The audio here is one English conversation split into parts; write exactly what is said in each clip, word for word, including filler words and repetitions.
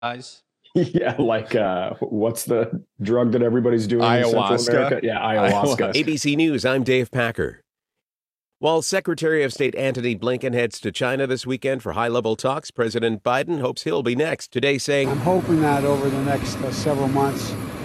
Guys. Yeah, like uh, what's the drug that everybody's doing ayahuasca. in Central America? Yeah, ayahuasca. ayahuasca. A B C News, I'm Dave Packer. While Secretary of State Antony Blinken heads to China this weekend for high-level talks, President Biden hopes he'll be next. Today saying, I'm hoping that over the next uh, several months,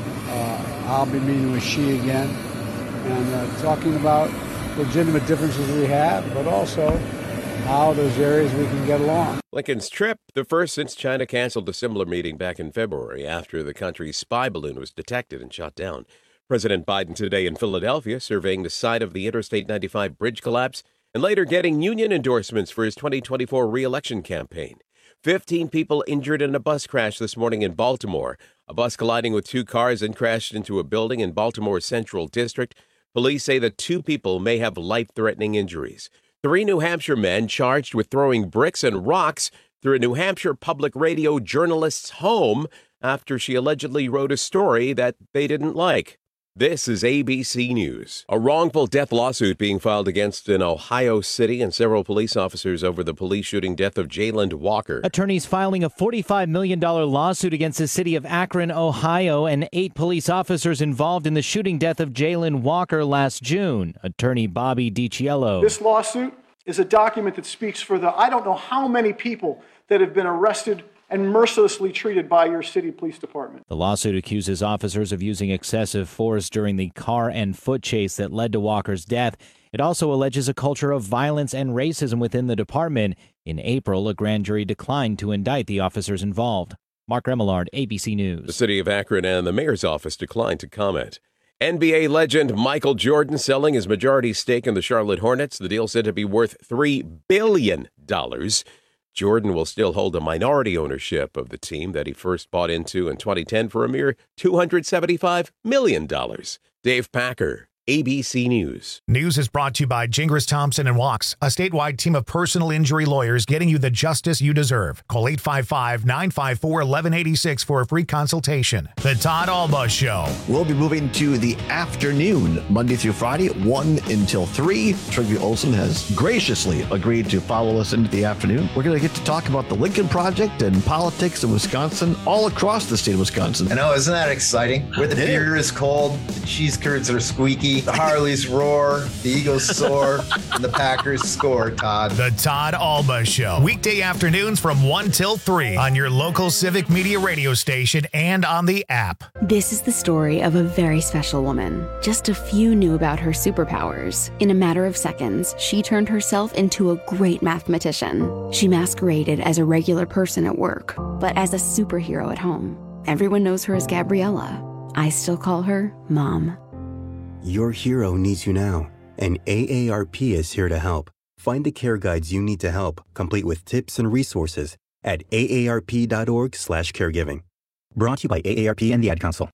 uh, I'll be meeting with Xi again and uh, talking about legitimate differences we have, but also how those areas we can get along. Blinken's trip, the first since China canceled a similar meeting back in February after the country's spy balloon was detected and shot down. President Biden today in Philadelphia surveying the site of the Interstate ninety-five bridge collapse and later getting union endorsements for his twenty twenty-four re-election campaign. Fifteen people injured in a bus crash this morning in Baltimore. A bus colliding with two cars and crashed into a building in Baltimore's Central District. Police say that two people may have life-threatening injuries. Three New Hampshire men charged with throwing bricks and rocks through a New Hampshire public radio journalist's home after she allegedly wrote a story that they didn't like. This is A B C News. A wrongful death lawsuit being filed against an Ohio city and several police officers over the police shooting death of Jayland Walker. Attorneys filing a forty-five million dollars lawsuit against the city of Akron, Ohio, and eight police officers involved in the shooting death of Jayland Walker last June. Attorney Bobby DiCiello. This lawsuit is a document that speaks for the I don't know how many people that have been arrested and mercilessly treated by your city police department. The lawsuit accuses officers of using excessive force during the car and foot chase that led to Walker's death. It also alleges a culture of violence and racism within the department. In April, a grand jury declined to indict the officers involved. Mark Remillard, A B C News. The city of Akron and the mayor's office declined to comment. N B A legend Michael Jordan selling his majority stake in the Charlotte Hornets. The deal said to be worth three billion dollars. Jordan will still hold a minority ownership of the team that he first bought into in twenty ten for a mere two hundred seventy-five million dollars. Dave Packer, A B C News. News is brought to you by Gingras Thompson and Walks, a statewide team of personal injury lawyers getting you the justice you deserve. Call eight five five, nine five four, one one eight six for a free consultation. The Todd Alba Show. We'll be moving to the afternoon, Monday through Friday, one until three. Trygve Olsen has graciously agreed to follow us into the afternoon. We're going to get to talk about the Lincoln Project and politics in Wisconsin, all across the state of Wisconsin. I know, isn't that exciting? Where the beer is cold, the cheese curds are squeaky, the Harleys roar, the Eagles soar, and the Packers score, Todd. The Todd Alba Show. Weekday afternoons from one till three on your local Civic Media radio station and on the app. This is the story of a very special woman. Just a few knew about her superpowers. In a matter of seconds, she turned herself into a great mathematician. She masqueraded as a regular person at work, but as a superhero at home. Everyone knows her as Gabriella. I still call her Mom. Your hero needs you now, and A A R P is here to help. Find the care guides you need to help, complete with tips and resources at A A R P dot org slash caregiving. Brought to you by A A R P and the Ad Council.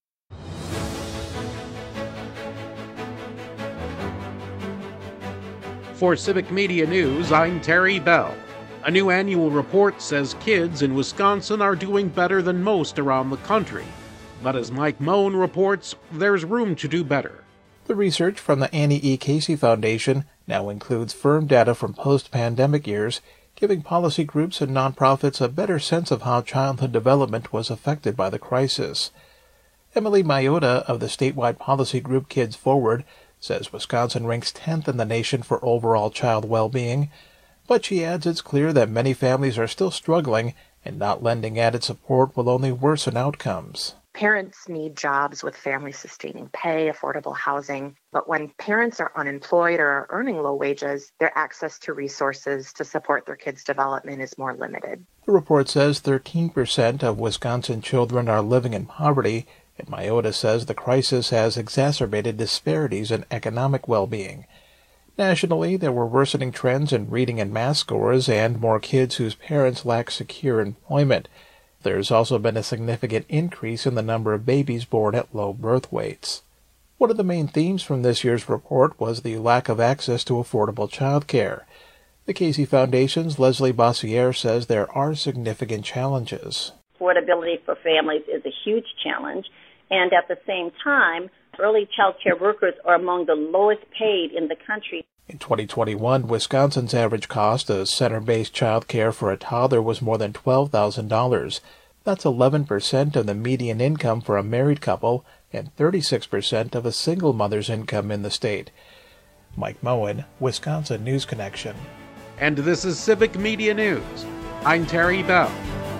For Civic Media News, I'm Terry Bell. A new annual report says kids in Wisconsin are doing better than most around the country. But as Mike Moan reports, there's room to do better. The research from the Annie E. Casey Foundation now includes firm data from post-pandemic years, giving policy groups and nonprofits a better sense of how childhood development was affected by the crisis. Emily Mayotta of the statewide policy group Kids Forward says Wisconsin ranks tenth in the nation for overall child well-being, but she adds it's clear that many families are still struggling and not lending added support will only worsen outcomes. Parents need jobs with family-sustaining pay, affordable housing, but when parents are unemployed or are earning low wages, their access to resources to support their kids' development is more limited. The report says thirteen percent of Wisconsin children are living in poverty, and Mayotta says the crisis has exacerbated disparities in economic well-being. Nationally, there were worsening trends in reading and math scores and more kids whose parents lack secure employment. There's also been a significant increase in the number of babies born at low birth weights. One of the main themes from this year's report was the lack of access to affordable child care. The Casey Foundation's Leslie Bossiere says there are significant challenges. Affordability for families is a huge challenge, and at the same time, early child care workers are among the lowest paid in the country. In twenty twenty-one, Wisconsin's average cost of center-based child care for a toddler was more than twelve thousand dollars. That's eleven percent of the median income for a married couple and thirty-six percent of a single mother's income in the state. Mike Moen, Wisconsin News Connection. And this is Civic Media News. I'm Terry Bell.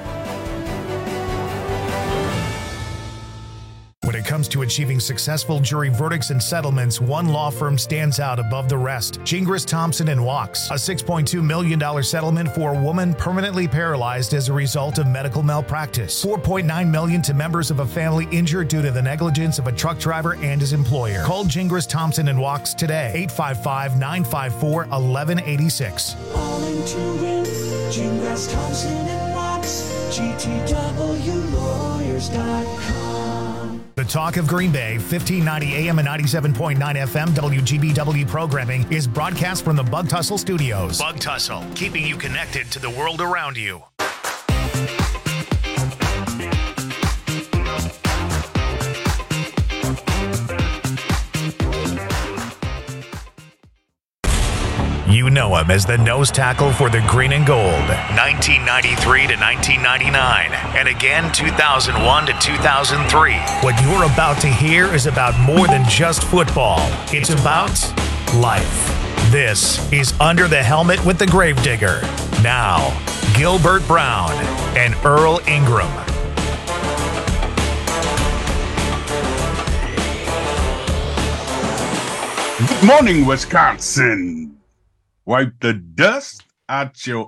When it comes to achieving successful jury verdicts and settlements, one law firm stands out above the rest. Gingras, Thompson and Wachs, a six point two million dollars settlement for a woman permanently paralyzed as a result of medical malpractice. four point nine million dollars to members of a family injured due to the negligence of a truck driver and his employer. Call Gingras, Thompson and Wachs today, eight five five, nine five four, one one eight six. All into win, Gingras, Thompson and Wachs, G T W lawyers dot com. The Talk of Green Bay, fifteen ninety A M and ninety-seven point nine F M W G B W programming is broadcast from the Bug Tussle Studios. Bug Tussle, keeping you connected to the world around you. You know him as the nose tackle for the green and gold, nineteen ninety-three to nineteen ninety-nine, and again two thousand one to two thousand three. What you're about to hear is about more than just football. It's about life. This is Under the Helmet with the Gravedigger. Now, Gilbert Brown and Earl Ingram. Good morning, Wisconsin. Wipe the dust out your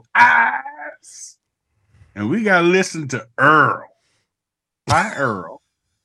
eyes. And we got to listen to Earl. Hi, Earl.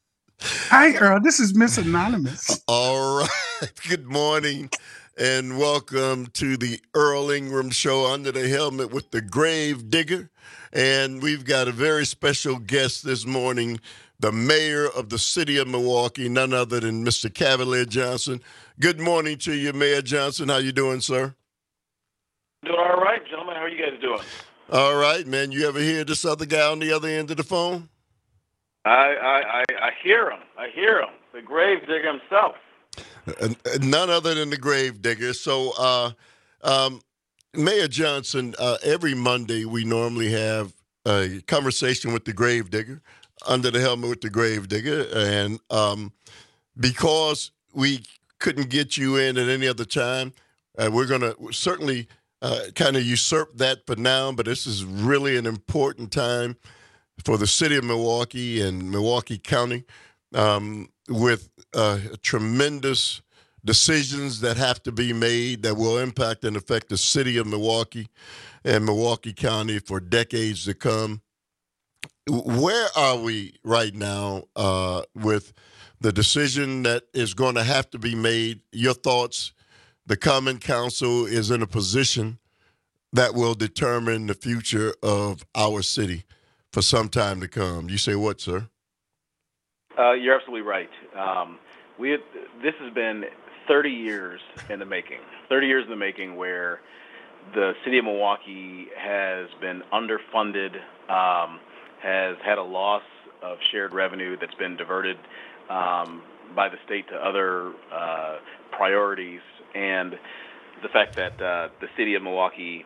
Hi, Earl. This is Miss Anonymous. All right. Good morning and welcome to the Earl Ingram Show, Under the Helmet with the Grave Digger. And we've got a very special guest this morning, the mayor of the city of Milwaukee, none other than Mister Cavalier Johnson. Good morning to you, Mayor Johnson. How you doing, sir? Doing all right, gentlemen. How are you guys doing? All right, man. You ever hear this other guy on the other end of the phone? I I, I, I hear him. I hear him. The grave digger himself. Uh, none other than the grave digger. So, uh, um, Mayor Johnson, uh, every Monday we normally have a conversation with the grave digger, Under the Helmet with the Grave Digger. And um, because we couldn't get you in at any other time, uh, we're going to certainly Uh, kind of usurp that for now, but this is really an important time for the city of Milwaukee and Milwaukee County um, with uh, tremendous decisions that have to be made that will impact and affect the city of Milwaukee and Milwaukee County for decades to come. Where are we right now uh, with the decision that is going to have to be made? Your thoughts? The Common Council is in a position that will determine the future of our city for some time to come. You say what, sir? Uh, you're absolutely right. Um, we had, this has been thirty years in the making. thirty years in the making, where the city of Milwaukee has been underfunded, um, has had a loss of shared revenue that's been diverted um, by the state to other uh, priorities. And the fact that uh, the city of Milwaukee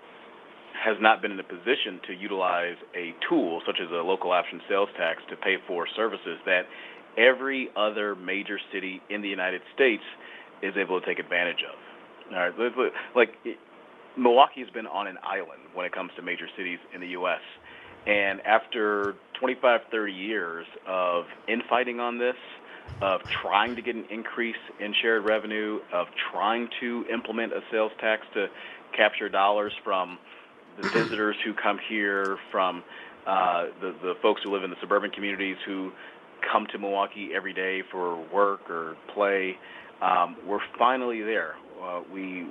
has not been in a position to utilize a tool such as a local option sales tax to pay for services that every other major city in the United States is able to take advantage of. All right, like it, Milwaukee has been on an island when it comes to major cities in the U S And after twenty-five, thirty years of infighting on this, of trying to get an increase in shared revenue, of trying to implement a sales tax to capture dollars from the visitors who come here, from uh, the, the folks who live in the suburban communities who come to Milwaukee every day for work or play, um, we're finally there. Uh, we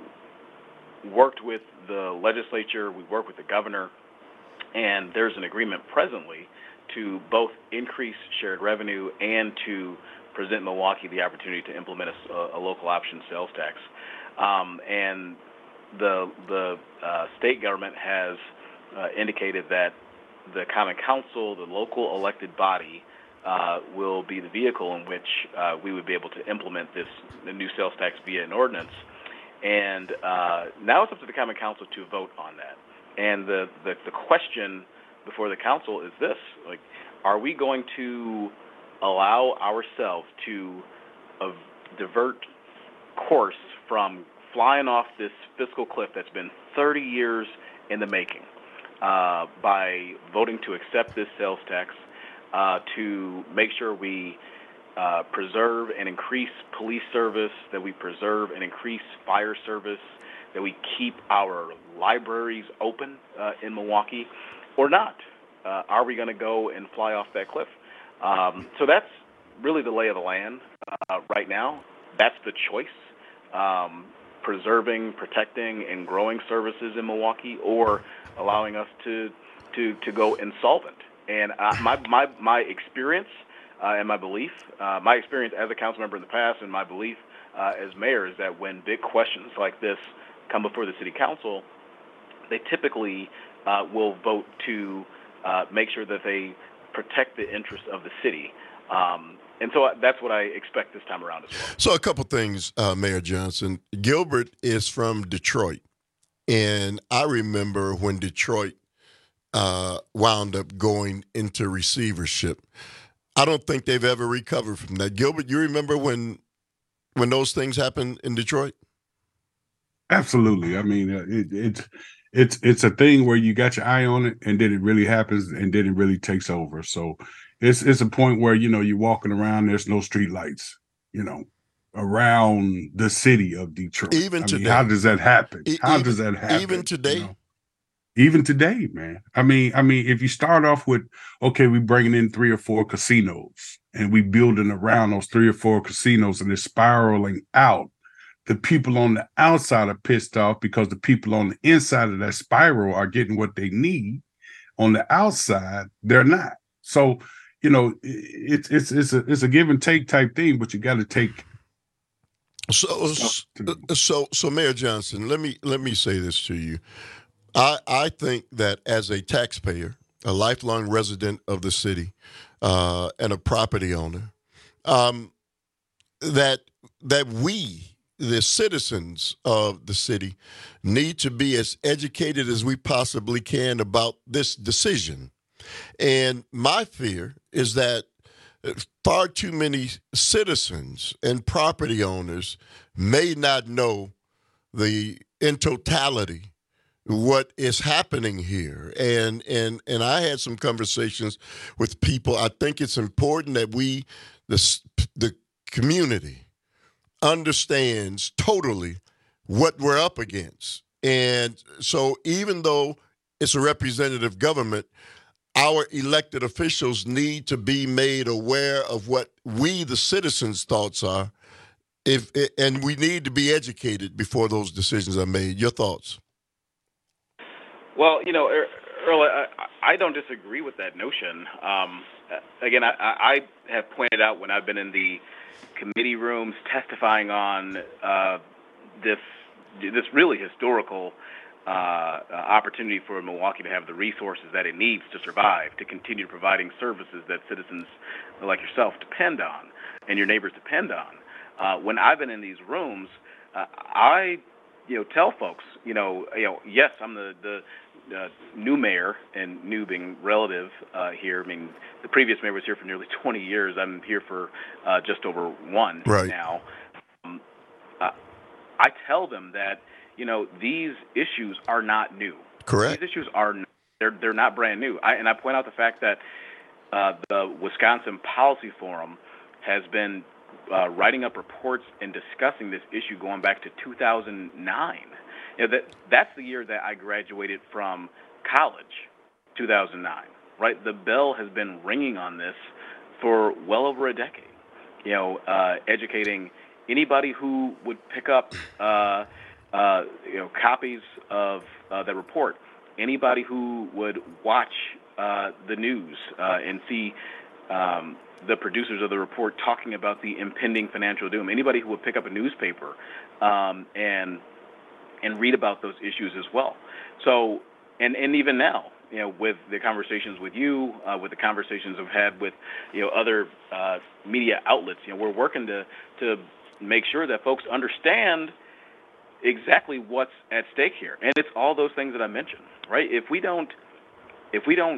worked with the legislature, we worked with the governor, and there's an agreement presently to both increase shared revenue and to present Milwaukee the opportunity to implement a, a local option sales tax. Um, and the the uh, state government has uh, indicated that the Common Council, the local elected body, uh, will be the vehicle in which uh, we would be able to implement this the new sales tax via an ordinance. And uh, now it's up to the Common Council to vote on that. And the, the, the question before the council is this: like, are we going to allow ourselves to uh, divert course from flying off this fiscal cliff that's been thirty years in the making uh, by voting to accept this sales tax, uh, to make sure we uh, preserve and increase police service, that we preserve and increase fire service, that we keep our libraries open uh, in Milwaukee, or not? Uh, are we going to go and fly off that cliff? Um, so that's really the lay of the land uh, right now. That's the choice. Um, preserving, protecting, and growing services in Milwaukee, or allowing us to to, to go insolvent. And uh, my, my, my experience uh, and my belief, uh, my experience as a council member in the past and my belief uh, as mayor is that when big questions like this come before the city council, they typically uh, will vote to uh, make sure that they protect the interests of the city. Um, and so that's what I expect this time around as well. So a couple things, uh, Mayor Johnson. Gilbert is from Detroit, and I remember when Detroit uh, wound up going into receivership. I don't think they've ever recovered from that. Gilbert, you remember when when those things happened in Detroit? Absolutely. I mean, uh, it, it's it's it's a thing where you got your eye on it, and then it really happens, and then it really takes over. So it's it's a point where, you know, you're walking around, there's no street lights, you know, around the city of Detroit. Even I today. mean, how does that happen? E- How even, does that happen? Even today. You know? Even today, man. I mean, I mean, if you start off with, okay, we bringing in three or four casinos, and we building around those three or four casinos, and it's spiraling out. The people on the outside are pissed off because the people on the inside of that spiral are getting what they need. On the outside, they're not. So, you know, it's it's it's a it's a give and take type thing, but you got to take. So so so Mayor Johnson, let me let me say this to you. I I think that as a taxpayer, a lifelong resident of the city, uh, and a property owner, um, that that we, the citizens of the city, need to be as educated as we possibly can about this decision. And my fear is that far too many citizens and property owners may not know the in totality what is happening here. And and and I had some conversations with people. I think it's important that we, the the community, understands totally what we're up against. And so even though it's a representative government, our elected officials need to be made aware of what we, the citizens' thoughts are, if and we need to be educated before those decisions are made. Your thoughts? Well, you know, Earl, I, I don't disagree with that notion. Um, again, I, I have pointed out when I've been in the committee rooms testifying on uh, this this really historical uh, opportunity for Milwaukee to have the resources that it needs to survive, to continue providing services that citizens like yourself depend on and your neighbors depend on. Uh, when I've been in these rooms, uh, I, you know, tell folks, you know, you know, yes, I'm the the uh, new mayor, and new being relative uh, here. I mean, the previous mayor was here for nearly twenty years. I'm here for uh, just over one right. now. Um, uh, I tell them that, you know, these issues are not new. Correct. These issues are they're they're not brand new. I, and I point out the fact that uh, the Wisconsin Policy Forum has been uh, writing up reports and discussing this issue going back to two thousand nine. You know, that that's the year that I graduated from college, two thousand nine. Right, the bell has been ringing on this for well over a decade. You know, uh, educating anybody who would pick up, uh, uh, you know, copies of uh, the report. Anybody who would watch uh, the news uh, and see um, the producers of the report talking about the impending financial doom. Anybody who would pick up a newspaper um, and and read about those issues as well. So, and, and even now, you know, with the conversations with you, uh, with the conversations I've had with, you know, other uh, media outlets, you know, we're working to to make sure that folks understand exactly what's at stake here. And it's all those things that I mentioned, right? If we don't, if we don't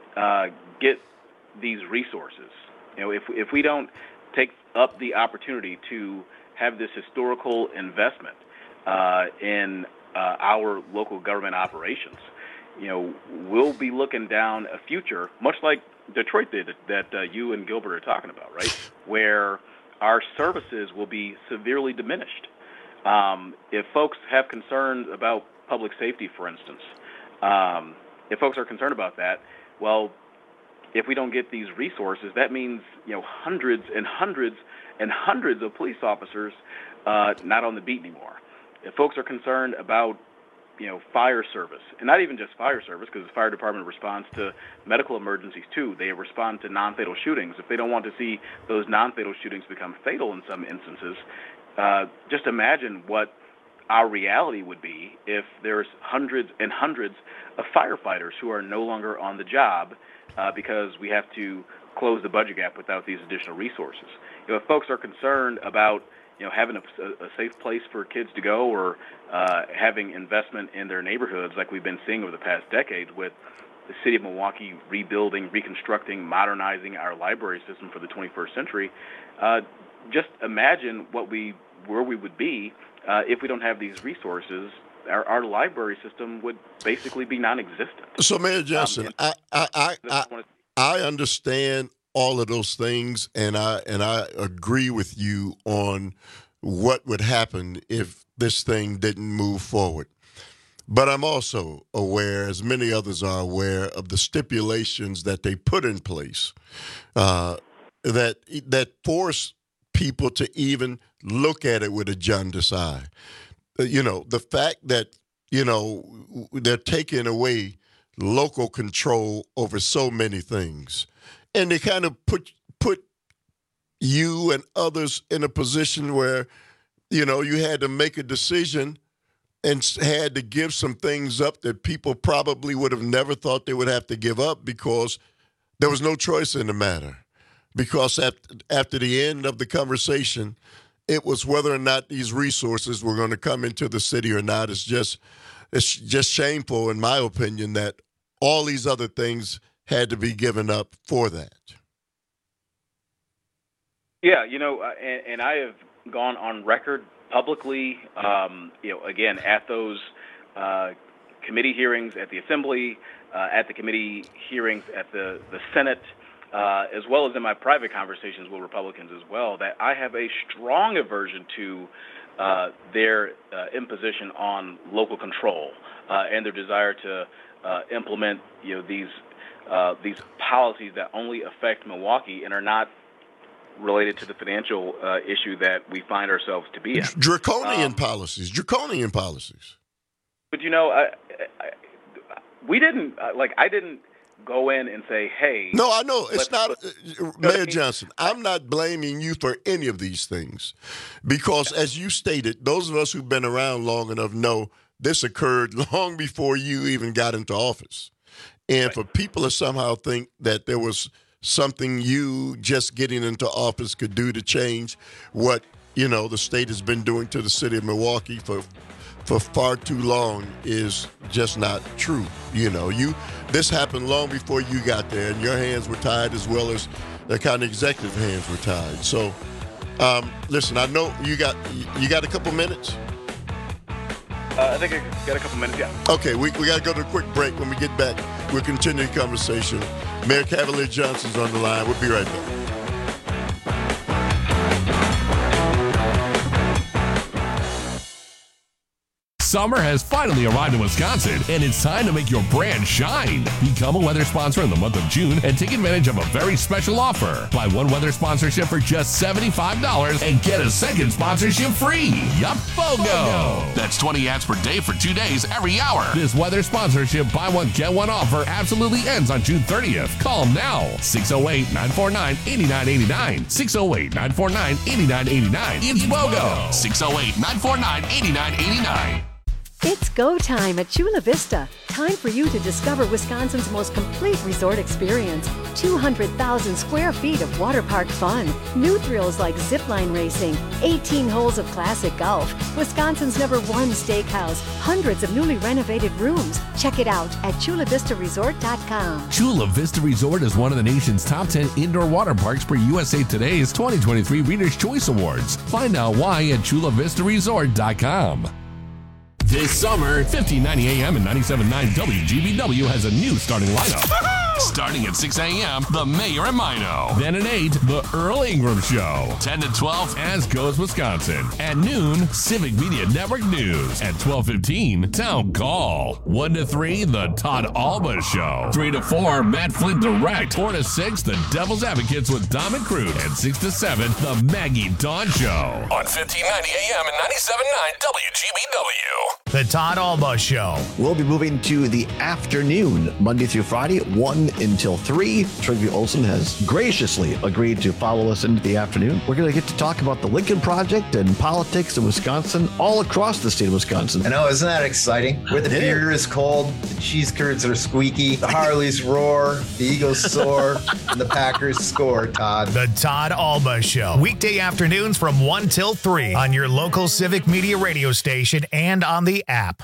uh, get these resources, you know, if if we don't take up the opportunity to have this historical investment uh, in uh, our local government operations, you know, we'll be looking down a future much like Detroit did, that uh, you and Gilbert are talking about, right? Where our services will be severely diminished. Um, if folks have concerns about public safety, for instance, um, if folks are concerned about that, well, if we don't get these resources, that means, you know, hundreds and hundreds and hundreds of police officers uh, not on the beat anymore. If folks are concerned about, you know, fire service, and not even just fire service, because the fire department responds to medical emergencies too. They respond to non-fatal shootings. If they don't want to see those non-fatal shootings become fatal in some instances, uh, just imagine what our reality would be if there's hundreds and hundreds of firefighters who are no longer on the job uh, because we have to close the budget gap without these additional resources. You know, if folks are concerned about, you know, having a, a safe place for kids to go, or uh, having investment in their neighborhoods like we've been seeing over the past decade with the city of Milwaukee rebuilding, reconstructing, modernizing our library system for the twenty-first century, uh, just imagine what we where we would be uh, if we don't have these resources. Our, our library system would basically be non-existent. So, Mayor Johnson, um, I, I, I, I, I understand all of those things, and I and I agree with you on what would happen if this thing didn't move forward. But I'm also aware, as many others are aware, of the stipulations that they put in place uh, that that force people to even look at it with a jaundiced eye. Uh, you know, the fact that, you know, they're taking away local control over so many things. And they kind of put put you and others in a position where, you know, you had to make a decision and had to give some things up that people probably would have never thought they would have to give up, because there was no choice in the matter. Because after, after the end of the conversation, it was whether or not these resources were going to come into the city or not. It's just, it's just shameful, in my opinion, that all these other things had to be given up for that. Yeah, you know, uh, and, and I have gone on record publicly, um, you know, again, at those uh, committee hearings at the Assembly, uh, at the committee hearings at the, the Senate, uh, as well as in my private conversations with Republicans as well, that I have a strong aversion to uh, their uh, imposition on local control uh, and their desire to uh, implement, you know, these Uh, these policies that only affect Milwaukee and are not related to the financial uh, issue that we find ourselves to be in. Draconian um, policies, draconian policies. But, you know, I, I, we didn't, uh, like, I didn't go in and say, hey. No, I know. It's not, uh, Mayor Johnson, I'm not blaming you for any of these things, because as you stated, those of us who've been around long enough know this occurred long before you even got into office. And for people to somehow think that there was something you just getting into office could do to change what, you know, the state has been doing to the city of Milwaukee for for far too long is just not true. You know, you this happened long before you got there, and your hands were tied as well as the county executive hands were tied. So, um, listen, I know you got you got a couple minutes. Uh, I think I got a couple minutes, yeah. Okay, we, we got to go to a quick break. When we get back, we'll continue the conversation. Mayor Cavalier Johnson's on the line. We'll be right back. Summer has finally arrived in Wisconsin, and it's time to make your brand shine. Become a weather sponsor in the month of June and take advantage of a very special offer. Buy one weather sponsorship for just seventy-five dollars and get a second sponsorship free. Yup, BOGO. That's twenty ads per day for two days every hour. This weather sponsorship buy one, get one offer absolutely ends on June thirtieth. Call them now. six oh eight, nine four nine, eight nine eight nine. six oh eight, nine four nine, eight nine eight nine. It's BOGO. six oh eight, nine four nine, eight nine eight nine. It's go time at Chula Vista. Time for you to discover Wisconsin's most complete resort experience. two hundred thousand square feet of water park fun. New thrills like zipline racing. eighteen holes of classic golf. Wisconsin's number one steakhouse. Hundreds of newly renovated rooms. Check it out at chula vista resort dot com. Chula Vista Resort is one of the nation's top ten indoor water parks per U S A Today's twenty twenty-three Reader's Choice Awards. Find out why at chula vista resort dot com. This summer, fifteen ninety A M and ninety-seven point nine W G B W has a new starting lineup. Starting at six A M, The Mayor and Mino. Then at eight, The Earl Ingram Show. ten to twelve, As Goes Wisconsin. At noon, Civic Media Network News. At twelve fifteen, Town Call. one to three, The Todd Alba Show. three to four, Matt Flint Direct. four to six, The Devil's Advocates with Dom and Crute. And six to seven, The Maggie Dawn Show. On fifteen ninety A M and ninety-seven point nine W G B W. The Todd Alba Show. We'll be moving to the afternoon, Monday through Friday, one until three. Trygve Olsen has graciously agreed to follow us into the afternoon. We're going to get to talk about the Lincoln Project and politics in Wisconsin, all across the state of Wisconsin. I know, isn't that exciting? Where the beer is cold, the cheese curds are squeaky, the Harleys roar, the Eagles soar, and the Packers score, Todd. The Todd Alba Show. Weekday afternoons from one till three on your local Civic Media radio station and on the app.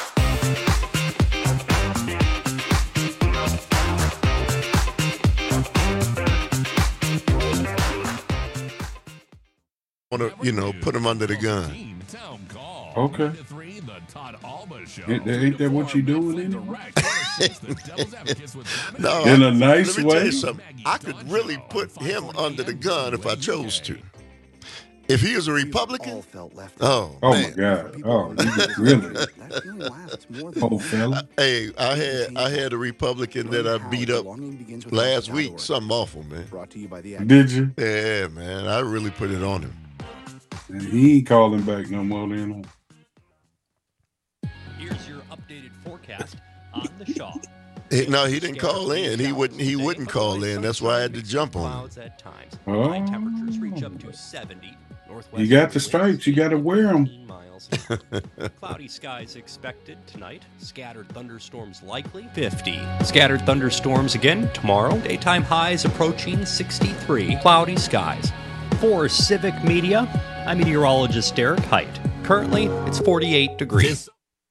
Want to, you know, put him under the gun. Okay. Ain't, ain't that what you doing anyway? No, in I, a nice let me way. Tell you something. I could really put him under the gun if I chose to. If he was a Republican, oh, Oh man. my God! Oh, you really? Oh, fella. Hey, I had I had a Republican that I beat up last week. Something awful, man. Did you? Yeah, man. I really put it on him. And he ain't calling back no more then. Here's your updated forecast on the Shaw. He- No, he didn't call in. He wouldn't. He wouldn't call in. That's why I had to jump on him. Clouds at times. Oh. High temperatures reach up to seventy. Northwest You got the stripes. You got to wear them. miles. Cloudy skies expected tonight. Scattered thunderstorms likely. fifty. Scattered thunderstorms again tomorrow. Daytime highs approaching sixty-three. Cloudy skies. For Civic Media, I'm meteorologist Derek Height. Currently, it's forty-eight degrees.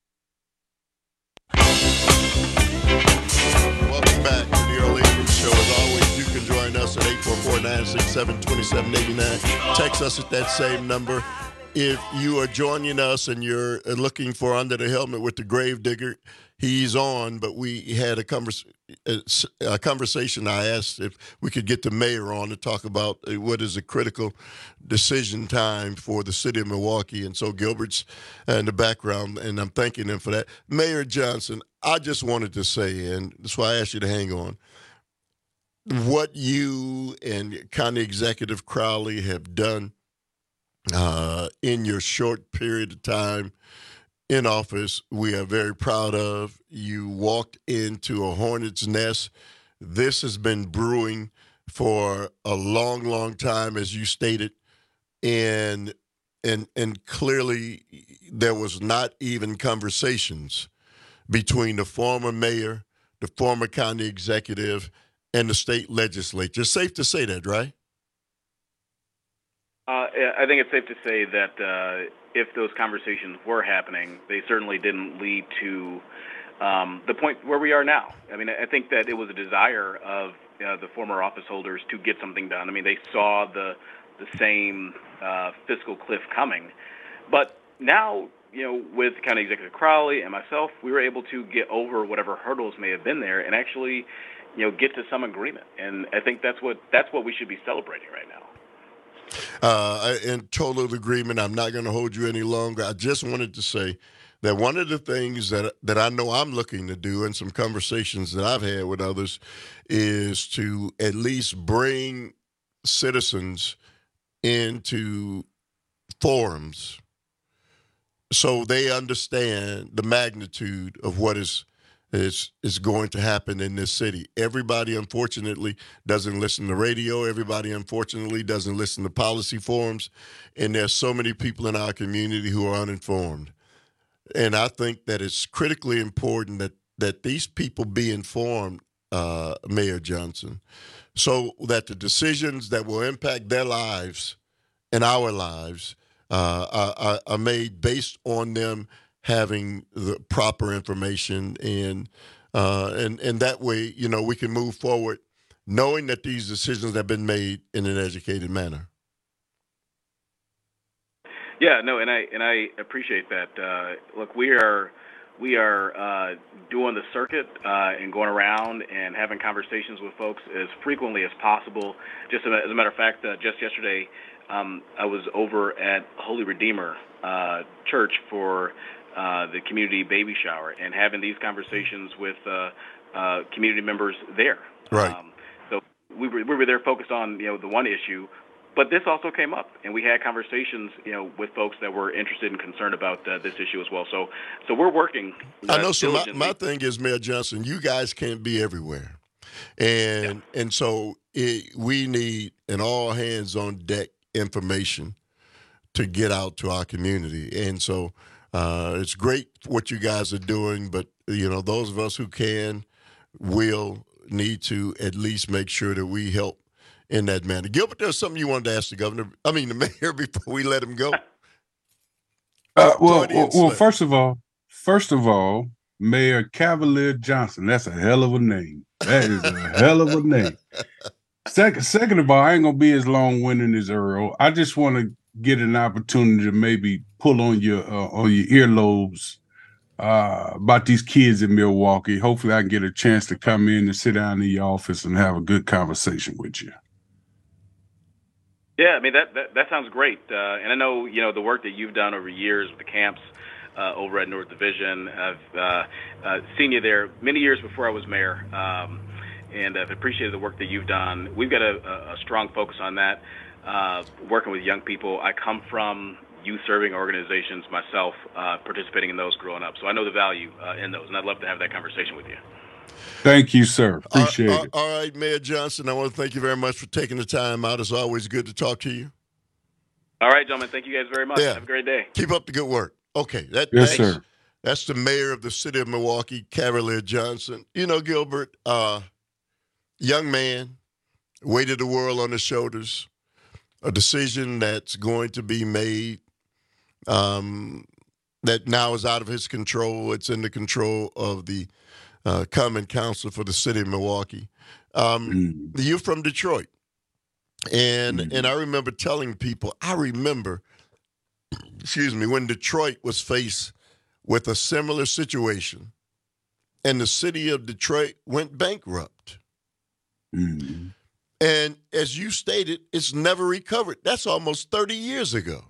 Welcome back to the Earl Ingram Show. As always, you can join us at eight four four, nine six seven, two seven eight nine. Text us at that same number. If you are joining us and you're looking for Under the Helmet with the Gravedigger, he's on, but we had a, convers- a conversation. I asked if we could get the mayor on to talk about what is a critical decision time for the city of Milwaukee. And so Gilbert's in the background, and I'm thanking him for that. Mayor Johnson, I just wanted to say, and that's why I asked you to hang on, what you and County Executive Crowley have done uh, in your short period of time in office, we are very proud of. You walked into a hornet's nest. This has been brewing for a long, long time, as you stated, and and and clearly there was not even conversations between the former mayor, the former county executive, and the state legislature. Safe to say that, right? Uh, I think it's safe to say that uh, if those conversations were happening, they certainly didn't lead to um, the point where we are now. I mean, I think that it was a desire of uh, the former office holders to get something done. I mean, they saw the the same uh, fiscal cliff coming. But now, you know, with County Executive Crowley and myself, we were able to get over whatever hurdles may have been there and actually, you know, get to some agreement. And I think that's what that's what we should be celebrating right now. Uh, in total agreement. I'm not going to hold you any longer. I just wanted to say that one of the things that that I know I'm looking to do, and some conversations that I've had with others, is to at least bring citizens into forums so they understand the magnitude of what is is is going to happen in this city. Everybody, unfortunately, doesn't listen to radio. Everybody, unfortunately, doesn't listen to policy forums. And there's so many people in our community who are uninformed. and I think that it's critically important that, that these people be informed, uh, Mayor Johnson, so that the decisions that will impact their lives and our lives uh, are, are made based on them having the proper information, and uh, and and that way, you know, we can move forward knowing that these decisions have been made in an educated manner. Yeah, no, and I and I appreciate that. Uh, look, we are we are uh, doing the circuit uh, and going around and having conversations with folks as frequently as possible. Just as a matter of fact, uh, just yesterday, um, I was over at Holy Redeemer uh, Church for uh, the community baby shower and having these conversations with uh, uh, community members there. Right. Um, so we were we were there focused on, you know, the one issue. But this also came up, and we had conversations, you know, with folks that were interested and concerned about uh, this issue as well. So, so we're working. Uh, I know. So my, my thing is, Mayor Johnson, you guys can't be everywhere, and yeah. and so it, we need an all hands on deck information to get out to our community. And so uh, it's great what you guys are doing, but you know, those of us who can will need to at least make sure that we help in that manner. Gilbert, there's something you wanted to ask the governor, I mean the mayor, before we let him go. Uh, well, well, well, first of all, first of all, Mayor Cavalier Johnson. That's a hell of a name. That is a hell of a name. Second, second of all, I ain't gonna be as long-winded as Earl. I just want to get an opportunity to maybe pull on your uh, on your earlobes uh, about these kids in Milwaukee. Hopefully, I can get a chance to come in and sit down in your office and have a good conversation with you. Yeah, I mean, that, that, that sounds great. Uh, and I know, you know, the work that you've done over years with the camps uh, over at North Division. I've uh, uh, seen you there many years before I was mayor, um, and I've appreciated the work that you've done. We've got a, a strong focus on that, uh, working with young people. I come from youth-serving organizations myself, uh, participating in those growing up. So I know the value uh, in those, and I'd love to have that conversation with you. Thank you, sir. Appreciate uh, uh, it. All right, Mayor Johnson, I want to thank you very much for taking the time out. It's always good to talk to you. All right, gentlemen. Thank you guys very much. Yeah. Have a great day. Keep up the good work. Okay. That, yes, that's, sir. That's the mayor of the city of Milwaukee, Cavalier Johnson. You know, Gilbert, uh, young man, weighted the world on his shoulders, a decision that's going to be made um, that now is out of his control. It's in the control of the Uh, common council for the city of Milwaukee. Um, mm. You're from Detroit. And mm. and I remember telling people, I remember, excuse me, when Detroit was faced with a similar situation and the city of Detroit went bankrupt. Mm. And as you stated, it's never recovered. That's almost thirty years ago.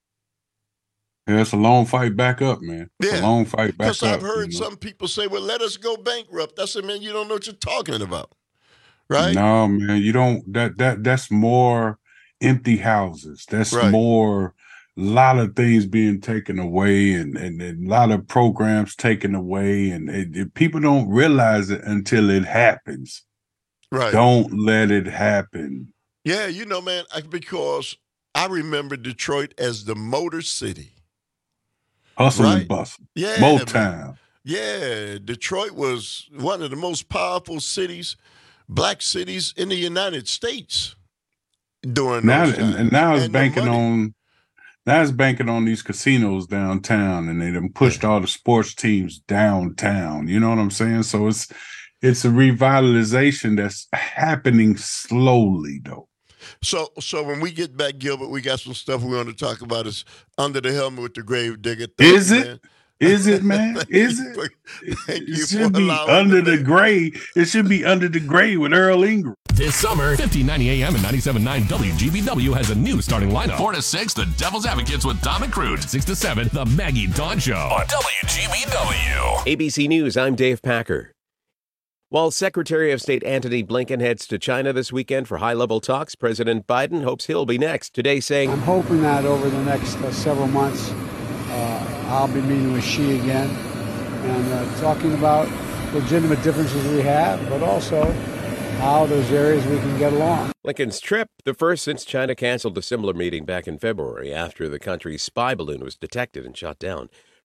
Yeah, it's a long fight back up, man. It's yeah. a long fight back up. Because I've heard you know? some people say, well, let us go bankrupt. I said, man, you don't know what you're talking about. Right? No, man, you don't. That that That's more empty houses. That's right. more, a lot of things being taken away and, and, and a lot of programs taken away. And it, it, people don't realize it until it happens. Right. Don't let it happen. Yeah, you know, man, I, because I remember Detroit as the Motor City. Hustle right? and bustle. Yeah. Motown. Yeah. Detroit was one of the most powerful cities, black cities in the United States during now, those times. And now it's and banking on now it's banking on these casinos downtown, and they done pushed yeah. all the sports teams downtown. You know what I'm saying? So it's it's a revitalization that's happening slowly though. So, so when we get back, Gilbert, we got some stuff we want to talk about. Is Under the Helmet with the Grave Digger. Thank Is you, it? Man. Is it, man? Is it? For, thank it you should for be Under the Grave. It should be Under the Grave with Earl Ingram. This summer, fifteen ninety A M and ninety-seven point nine W G B W has a new starting lineup. four to six, The Devil's Advocates with Dom and Crude. six to seven, The Maggie Dawn Show on W G B W. A B C News, I'm Dave Packer. While Secretary of State Antony Blinken heads to China this weekend for high-level talks, President Biden hopes he'll be next. Today saying, I'm hoping that over the next uh, several months, uh, I'll be meeting with Xi again and uh, talking about legitimate differences we have, but also how there's areas we can get along. Blinken's trip, the first since China canceled a similar meeting back in February after the country's spy balloon was detected and shot down.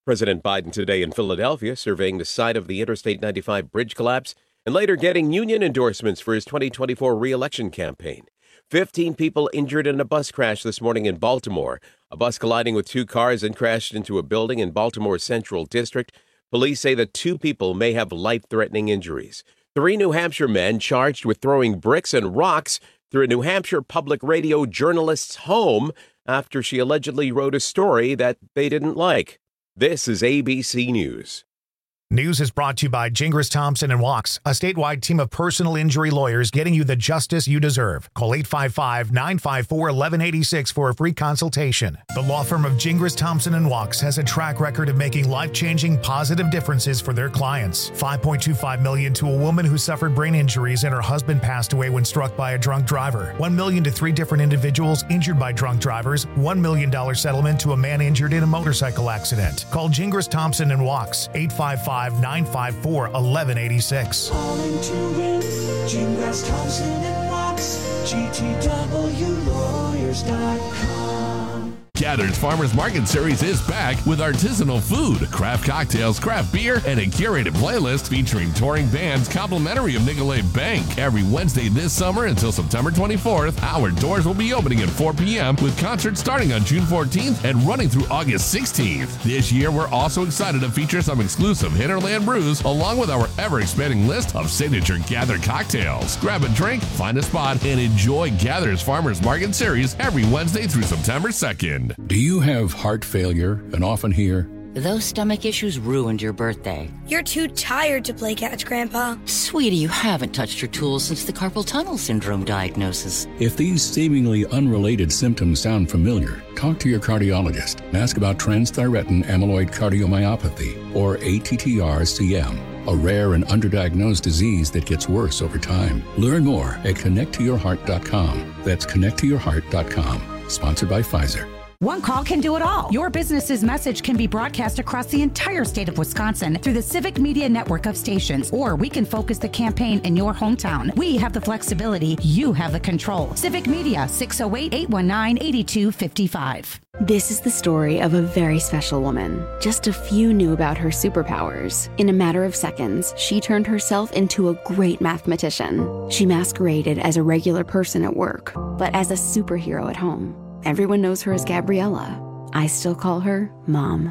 President Biden today in Philadelphia surveying the site of the Interstate ninety-five bridge collapse and later getting union endorsements for his twenty twenty-four re-election campaign. fifteen people injured in a bus crash this morning in Baltimore. A bus colliding with two cars and crashed into a building in Baltimore's Central District. Police say that two people may have life-threatening injuries. Three New Hampshire men charged with throwing bricks and rocks through a New Hampshire public radio journalist's home after she allegedly wrote a story that they didn't like. This is A B C News. News is brought to you by Gingras Thompson and Walks, a statewide team of personal injury lawyers getting you the justice you deserve. Call eight five five, nine five four, one one eight six for a free consultation. The law firm of Gingras Thompson and Walks has a track record of making life-changing positive differences for their clients. five point two five million dollars to a woman who suffered brain injuries and her husband passed away when struck by a drunk driver. one million dollars to three different individuals injured by drunk drivers. one million dollars settlement to a man injured in a motorcycle accident. Call Gingras Thompson and Walks, eight five five, nine five four, one one eight six. Calling to win, Gingras Thompson and Walks, G T W lawyers dot com. Gather's Farmers Market Series is back with artisanal food, craft cocktails, craft beer, and a curated playlist featuring touring bands complimentary of Nicolet Bank. Every Wednesday this summer until September twenty-fourth, our doors will be opening at four p.m. with concerts starting on June fourteenth and running through August sixteenth. This year, we're also excited to feature some exclusive Hinterland brews along with our ever-expanding list of signature Gather cocktails. Grab a drink, find a spot, and enjoy Gather's Farmers Market Series every Wednesday through September second. Do you have heart failure and often hear, "Those stomach issues ruined your birthday"? "You're too tired to play catch, Grandpa." Sweetie, you haven't touched your tools since the carpal tunnel syndrome diagnosis. If these seemingly unrelated symptoms sound familiar, talk to your cardiologist and ask about transthyretin amyloid cardiomyopathy, or A T T R C M, a rare and underdiagnosed disease that gets worse over time. Learn more at connect to your heart dot com. That's connect to your heart dot com. Sponsored by Pfizer. One call can do it all. Your business's message can be broadcast across the entire state of Wisconsin through the Civic Media network of stations, or we can focus the campaign in your hometown. We have the flexibility. You have the control. Civic Media, six oh eight, eight one nine, eight two five five. This is the story of a very special woman. Just a few knew about her superpowers. In a matter of seconds, she turned herself into a great mathematician. She masqueraded as a regular person at work, but as a superhero at home. Everyone knows her as Gabriella. I still call her Mom.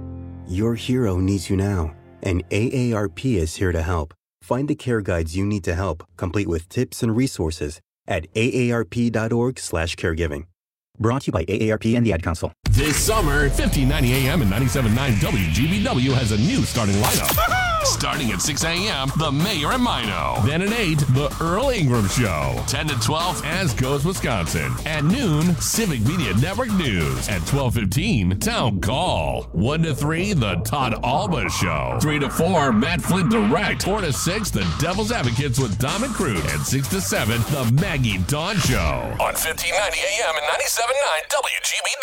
Your hero needs you now, and A A R P is here to help. Find the care guides you need to help, complete with tips and resources at A A R P dot org slash caregiving. Brought to you by A A R P and the Ad Council. This summer, fifteen ninety A M and ninety-seven point nine W G B W has a new starting lineup. Starting at six A M, The Mayor and Mino. Then at eight, The Earl Ingram Show. ten to twelve, As Goes Wisconsin. At noon, Civic Media Network News. At twelve fifteen, Town Call. one to three, The Todd Alba Show. three to four, Matt Flint Direct. four to six, The Devil's Advocates with Dom and Cruz. And six to seven, The Maggie Dawn Show. On fifteen ninety A M and ninety-seven point nine W G B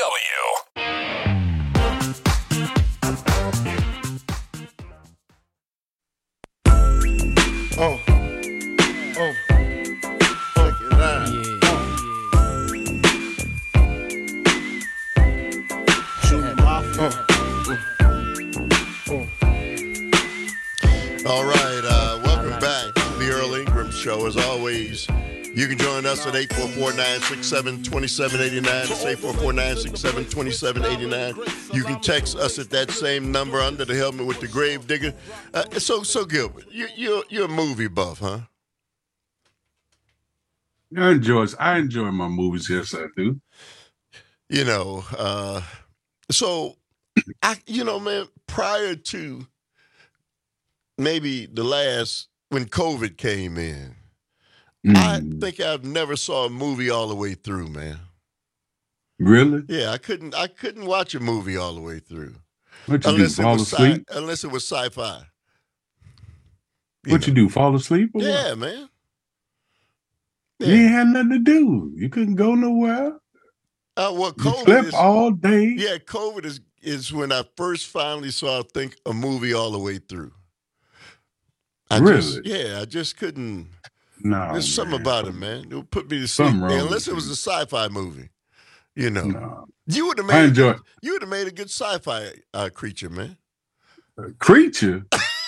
W. Oh, oh, look at that. Oh. All right, uh, welcome back to the Earl Ingram Show. As always, you can join us at eight four four, nine six seven, two seven eight nine. That's eight four four, nine six seven, two seven eight nine. You can text us at that same number under the helmet with the grave digger. Uh, so, so Gilbert, you, you're you're a movie buff, huh? I enjoy. I enjoy my movies. Yes, I do. You know, uh, so I, you know, man, prior to maybe the last when COVID came in. Mm. I think I've never saw a movie all the way through, man. Really? Yeah, I couldn't. I couldn't watch a movie all the way through. What you unless do? Fall asleep? Sci- unless it was sci-fi. You what know. You do? Fall asleep? Or yeah, what? man. Yeah. You ain't had nothing to do. You couldn't go nowhere. Uh, well, COVID you slept is, all day. Yeah, COVID is is when I first finally saw, I think, a movie all the way through. I really? Just, yeah, I just couldn't. No, there's man. something about it, man. It would put me to sleep. Yeah, unless it was a sci-fi movie. You know, No. you would have I made. enjoy a good, you would have made a good sci-fi uh, creature, man. Creature.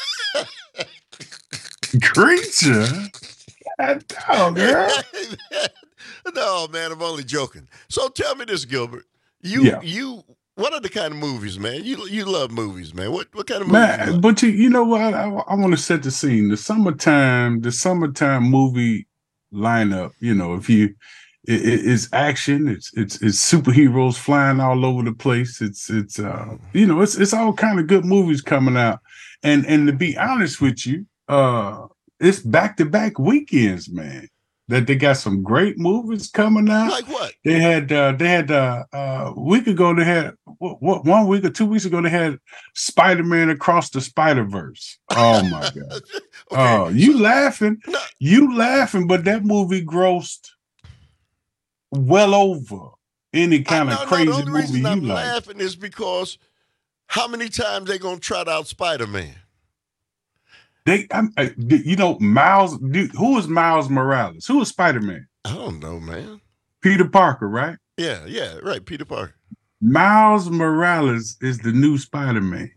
Creature. God, dog, girl. No, man, I'm only joking. So tell me this, Gilbert. You Yeah. you what are the kind of movies, man? You you love movies, man. What what kind of movies? you Man, like? but you you know what? I, I want to set the scene. The summertime, the summertime movie lineup. You know, if you it, it- it's action, it's it's it's superheroes flying all over the place. It's it's uh you know it's it's all kind of good movies coming out. And and to be honest with you, uh, it's back to back weekends, man. That they got some great movies coming out. Like what? They had uh, they had uh, uh, a week ago. They had what, what one week or two weeks ago. They had Spider-Man Across the Spider-Verse. Oh my god! Oh, you laughing? You laughing? But that movie grossed well over any kind of No, no, crazy the only movie reason you I'm like. laughing is because how many times they gonna trot out Spider-Man? They, I'm, I, you know, Miles. Dude, who is Miles Morales? Who is Spider-Man? I don't know, man. Peter Parker, right? Yeah, yeah, right. Peter Parker. Miles Morales is the new Spider-Man.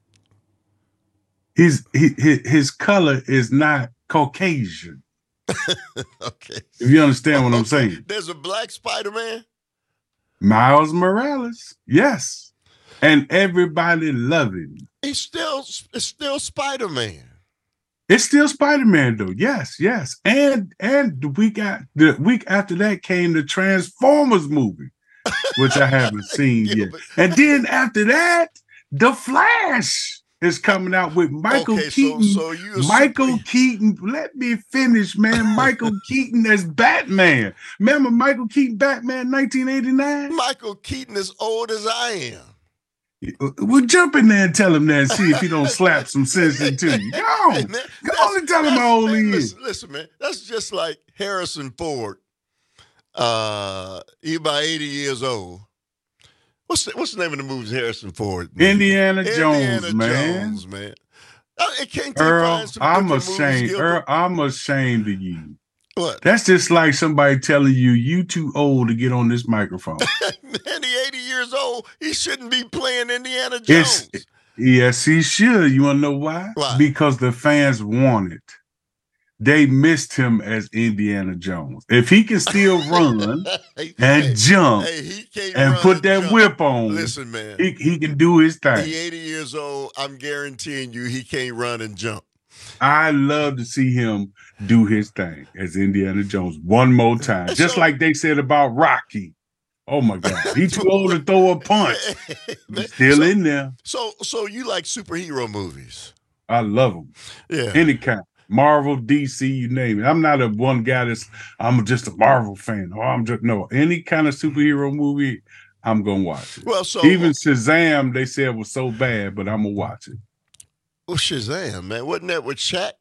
His his his color is not Caucasian. Okay. If you understand what I'm saying. There's a black Spider-Man. Miles Morales, yes, and everybody love him. He's still it's still Spider-Man. It's still Spider-Man though. Yes, yes. And and the week at the week after that came the Transformers movie, which I haven't seen yet. And then after that, The Flash is coming out with Michael Okay, so- Keaton. so you a Michael Keaton, let me finish, man. Michael Keaton as Batman. Remember Michael Keaton Batman nineteen eighty-nine? Michael Keaton is old as I am. Well, jump in there and tell him that and see if he don't slap some sense into you. Go on. Go on and tell him how old he is. Listen, listen, man. That's just like Harrison Ford. Uh, he about eighty years old. What's the, what's the name of the movie Harrison Ford? Indiana Jones, Indiana man. Jones, man. Uh, It can't take Earl, find some I'm different movies, ashamed. Gilbert. Earl, I'm ashamed of you. What? That's just like somebody telling you you too old to get on this microphone. Man, he eighty years old. He shouldn't be playing Indiana Jones. It's yes, he should. You want to know why? Why? Because the fans want it. They missed him as Indiana Jones. If he can still run and jump Hey, he can't and run put and that jump. whip on, Listen, man. he, he can do his thing. He eighty years old. I'm guaranteeing you he can't run and jump. I love to see him do his thing as Indiana Jones one more time. Just like they said about Rocky. Oh my God. He's too old to throw a punch. He's still so, in there. So, so you like superhero movies? I love them. Yeah. Any kind. Marvel, D C, you name it. I'm not a one guy that's I'm just a Marvel fan. Or I'm just no any kind of superhero movie, I'm gonna watch it. Well, so Even Shazam, they said was so bad, but I'm gonna watch it. Well, Shazam, man, wasn't that with Shaq?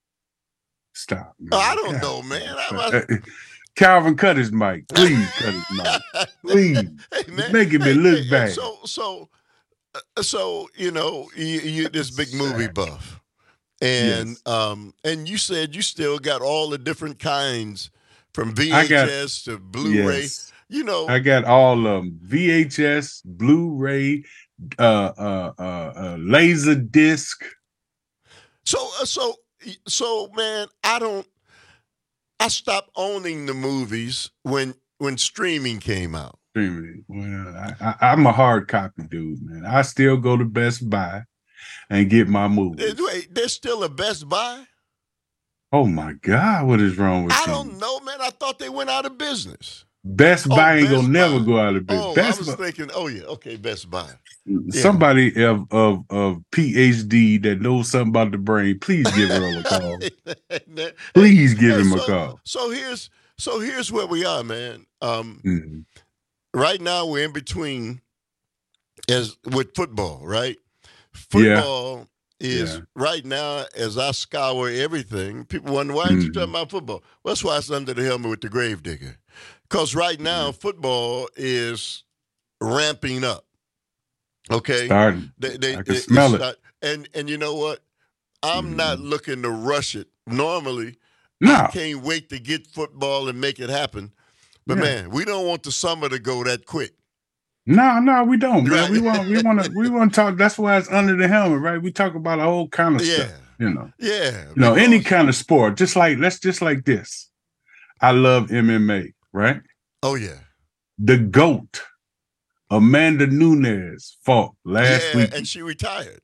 Stop. Man. Oh, I don't God. know, man. I'm Uh, Calvin, cut his mic. Please cut his mic. Please. Hey, man. Making me Hey, look hey, bad. So, so, uh, so you know, you, you this big movie buff, and Yes. um, and you said you still got all the different kinds from V I H got- S to Blu-ray. Yes. You know, I got all of them: V H S, Blu-ray, uh, uh, uh, uh, laser disc. So, uh, so, so, man, I don't. I stopped owning the movies when when streaming came out. Streaming. Well, I, I, I'm a hard copy dude, man. I still go to Best Buy and get my movies. Uh, Wait, there's still a Best Buy? Oh my God, what is wrong with I you? don't know, man. I thought they went out of business. Best Oh, Buy ain't Best gonna never Buy. go out of business. Oh, Best I was Buy- thinking. Oh yeah, okay, Best Buy. Yeah. Somebody of, of of P H D that knows something about the brain, please give Earl a call. Please give Hey, him a so, call. So here's so here's where we are, man. Um, Mhm. Right now we're in between as with football, right? Football is Yeah. right now as I scour everything. People wonder why aren't you Mhm. talking about football? Well, that's why it's under the helmet with the Gravedigger, because right now football is ramping up. Okay, Starting. They, they, I can it- smell it's it. not- and and you know what? I'm Mm-hmm. not looking to rush it. Normally, No. I can't wait to get football and make it happen. But Yeah. man, we don't want the summer to go that quick. No, no, we don't, man. Right. We want, we want to, we want to talk. That's why it's under the helmet, right? We talk about a whole kind of Yeah. stuff, you know. Yeah. You know, any because- kind of sport. Just like let's just like this. I love M M A, right? Oh yeah. The GOAT, Amanda Nunes, fought last yeah, week. and she retired.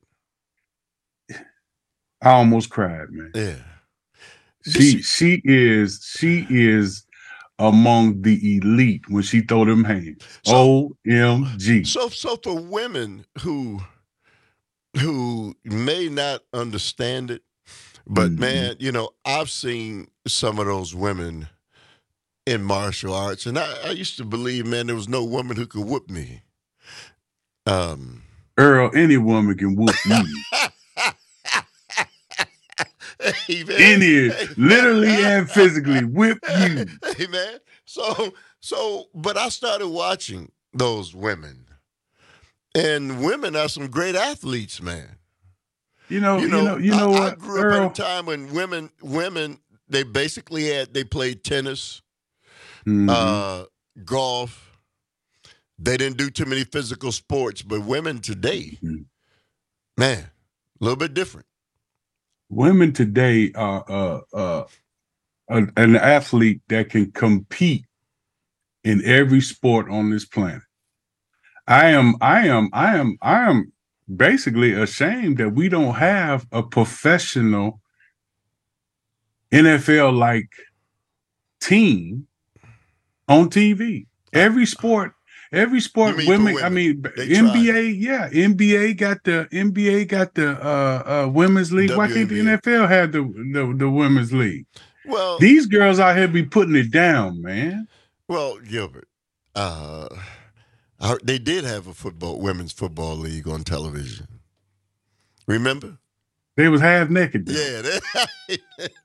I almost cried, man. Yeah. She she is she is among the elite when she throw them hands. O M G. So so for women who who may not understand it, but Mhm. man, you know, I've seen some of those women in martial arts, and I, I used to believe, man, there was no woman who could whoop me. Um, Earl, any woman can whoop you. hey, man. Any, literally and physically whip you. Hey man. So so but I started watching those women. And women are some great athletes, man. You know, you know, you know, I, what, I grew Earl? up at a time when women women they basically had they played tennis, Mhm. uh, golf. They didn't do too many physical sports, but women today, Mm-hmm. man, a little bit different. Women today are uh, uh, an, an athlete that can compete in every sport on this planet. I am, I am, I am, I am basically ashamed that we don't have a professional N F L like team on T V. Every sport, every sport, You mean for women, women? I mean, They N B A, yeah, N B A got the N B A got the uh, uh, women's league. Why can't the W N B A? N F L have the, the the women's league? Well, These girls out here be putting it down, man. Well, Gilbert, uh, I heard they did have a football women's football league on television. Remember? They was half naked. Though. Yeah, they,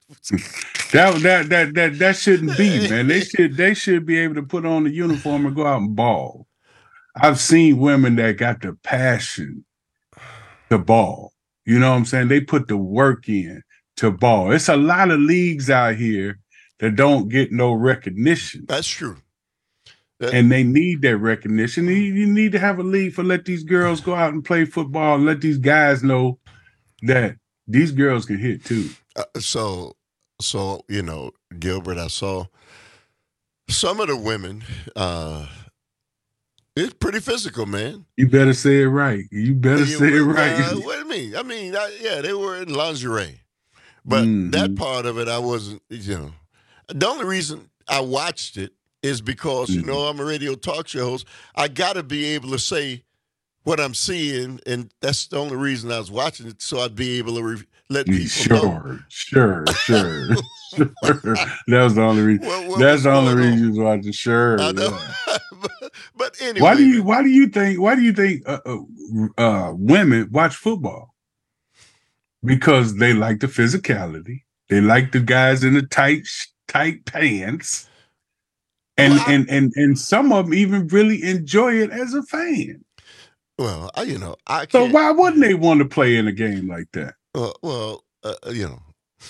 That that that that that shouldn't be, man. They should they should be able to put on the uniform and go out and ball. I've seen women that got the passion to ball. You know what I'm saying? They put the work in to ball. It's a lot of leagues out here that don't get no recognition. That's true. And they need that recognition. You, you need to have a league for let these girls go out and play football and let these guys know that these girls can hit too. Uh, so, so you know, Gilbert, I saw some of the women. Uh, it's pretty physical, man. You better say it right. You better You- say it uh, right. what do you mean? I mean, I, yeah, they were in lingerie, but Mhm. that part of it, I wasn't. You know, the only reason I watched it is because you know I'm a radio talk show host. I got to be able to say what I'm seeing, and that's the only reason I was watching it, so I'd be able to re- let people know. Sure, sure, sure, sure. That was the only reason. What- what That's was the only going on? reason you was watching. Sure. I know. yeah. but, but anyway, Why do you? Why do you think? Why do you think uh, uh, uh, women watch football? Because they like the physicality. They like the guys in the tight, tight pants, and Well, I- and and and some of them even really enjoy it as a fan. Well, I, you know, I So can't. why wouldn't they want to play in a game like that? Well, well uh, you know,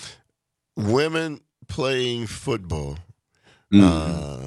women playing football. Uh,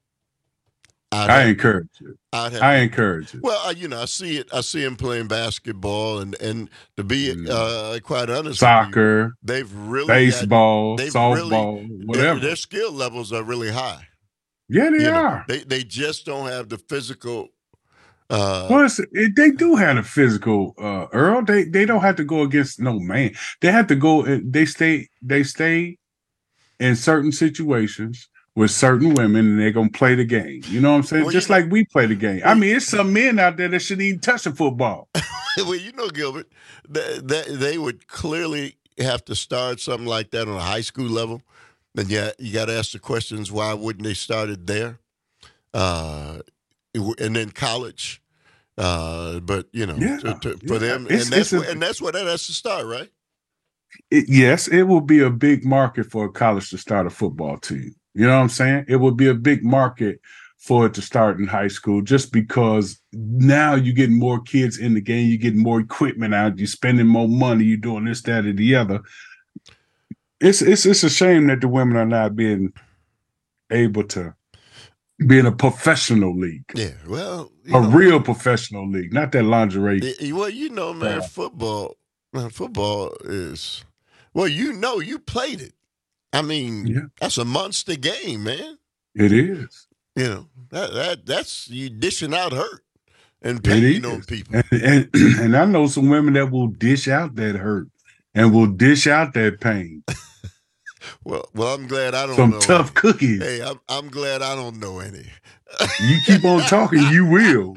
I'd I have- encourage it. I'd have- I encourage it. Well, I, you know, I see it. I see him playing basketball, and and to be uh, quite honest, with you, Soccer, they've really baseball, got, they've softball, really, whatever. Their, their skill levels are really high. Yeah, they You know, are. They they just don't have the physical. Uh, Well, it's, it, they do have a physical, uh, Earl. They they don't have to go against no man. They have to go. They stay. They stay in certain situations with certain women, and they're gonna play the game. You know what I'm saying? Well, Just you know- like we play the game. I mean, it's some men out there that shouldn't even touch the football. well, you know, Gilbert, that, that they would clearly have to start something like that on a high school level. Then yeah, you got to ask the questions: why wouldn't they start it there? Uh, and then college. Uh, but you know, Yeah, to, to, for yeah. them, It's- and that's it's a- where, and that's where that has to start, right? It, yes, it will be a big market for a college to start a football team. You know what I'm saying? It will be a big market for it to start in high school, just because now you're getting more kids in the game, you're getting more equipment out, you're spending more money, you're doing this, that, or the other. It's it's it's a shame that the women are not being able to being a professional league. Yeah, well, a know, real professional league, not that lingerie. It, well, you know, man, Yeah. football, man, football is, well, you know, you played it. I mean, Yeah. that's a monster game, man. It is. You know, that that that's you dishing out hurt and It pain is. on people. And, and, and I know some women that will dish out that hurt and will dish out that pain. Well, well, I'm glad I don't Some know tough any. cookies. Hey, I'm I'm glad I don't know any. You keep on talking, you will.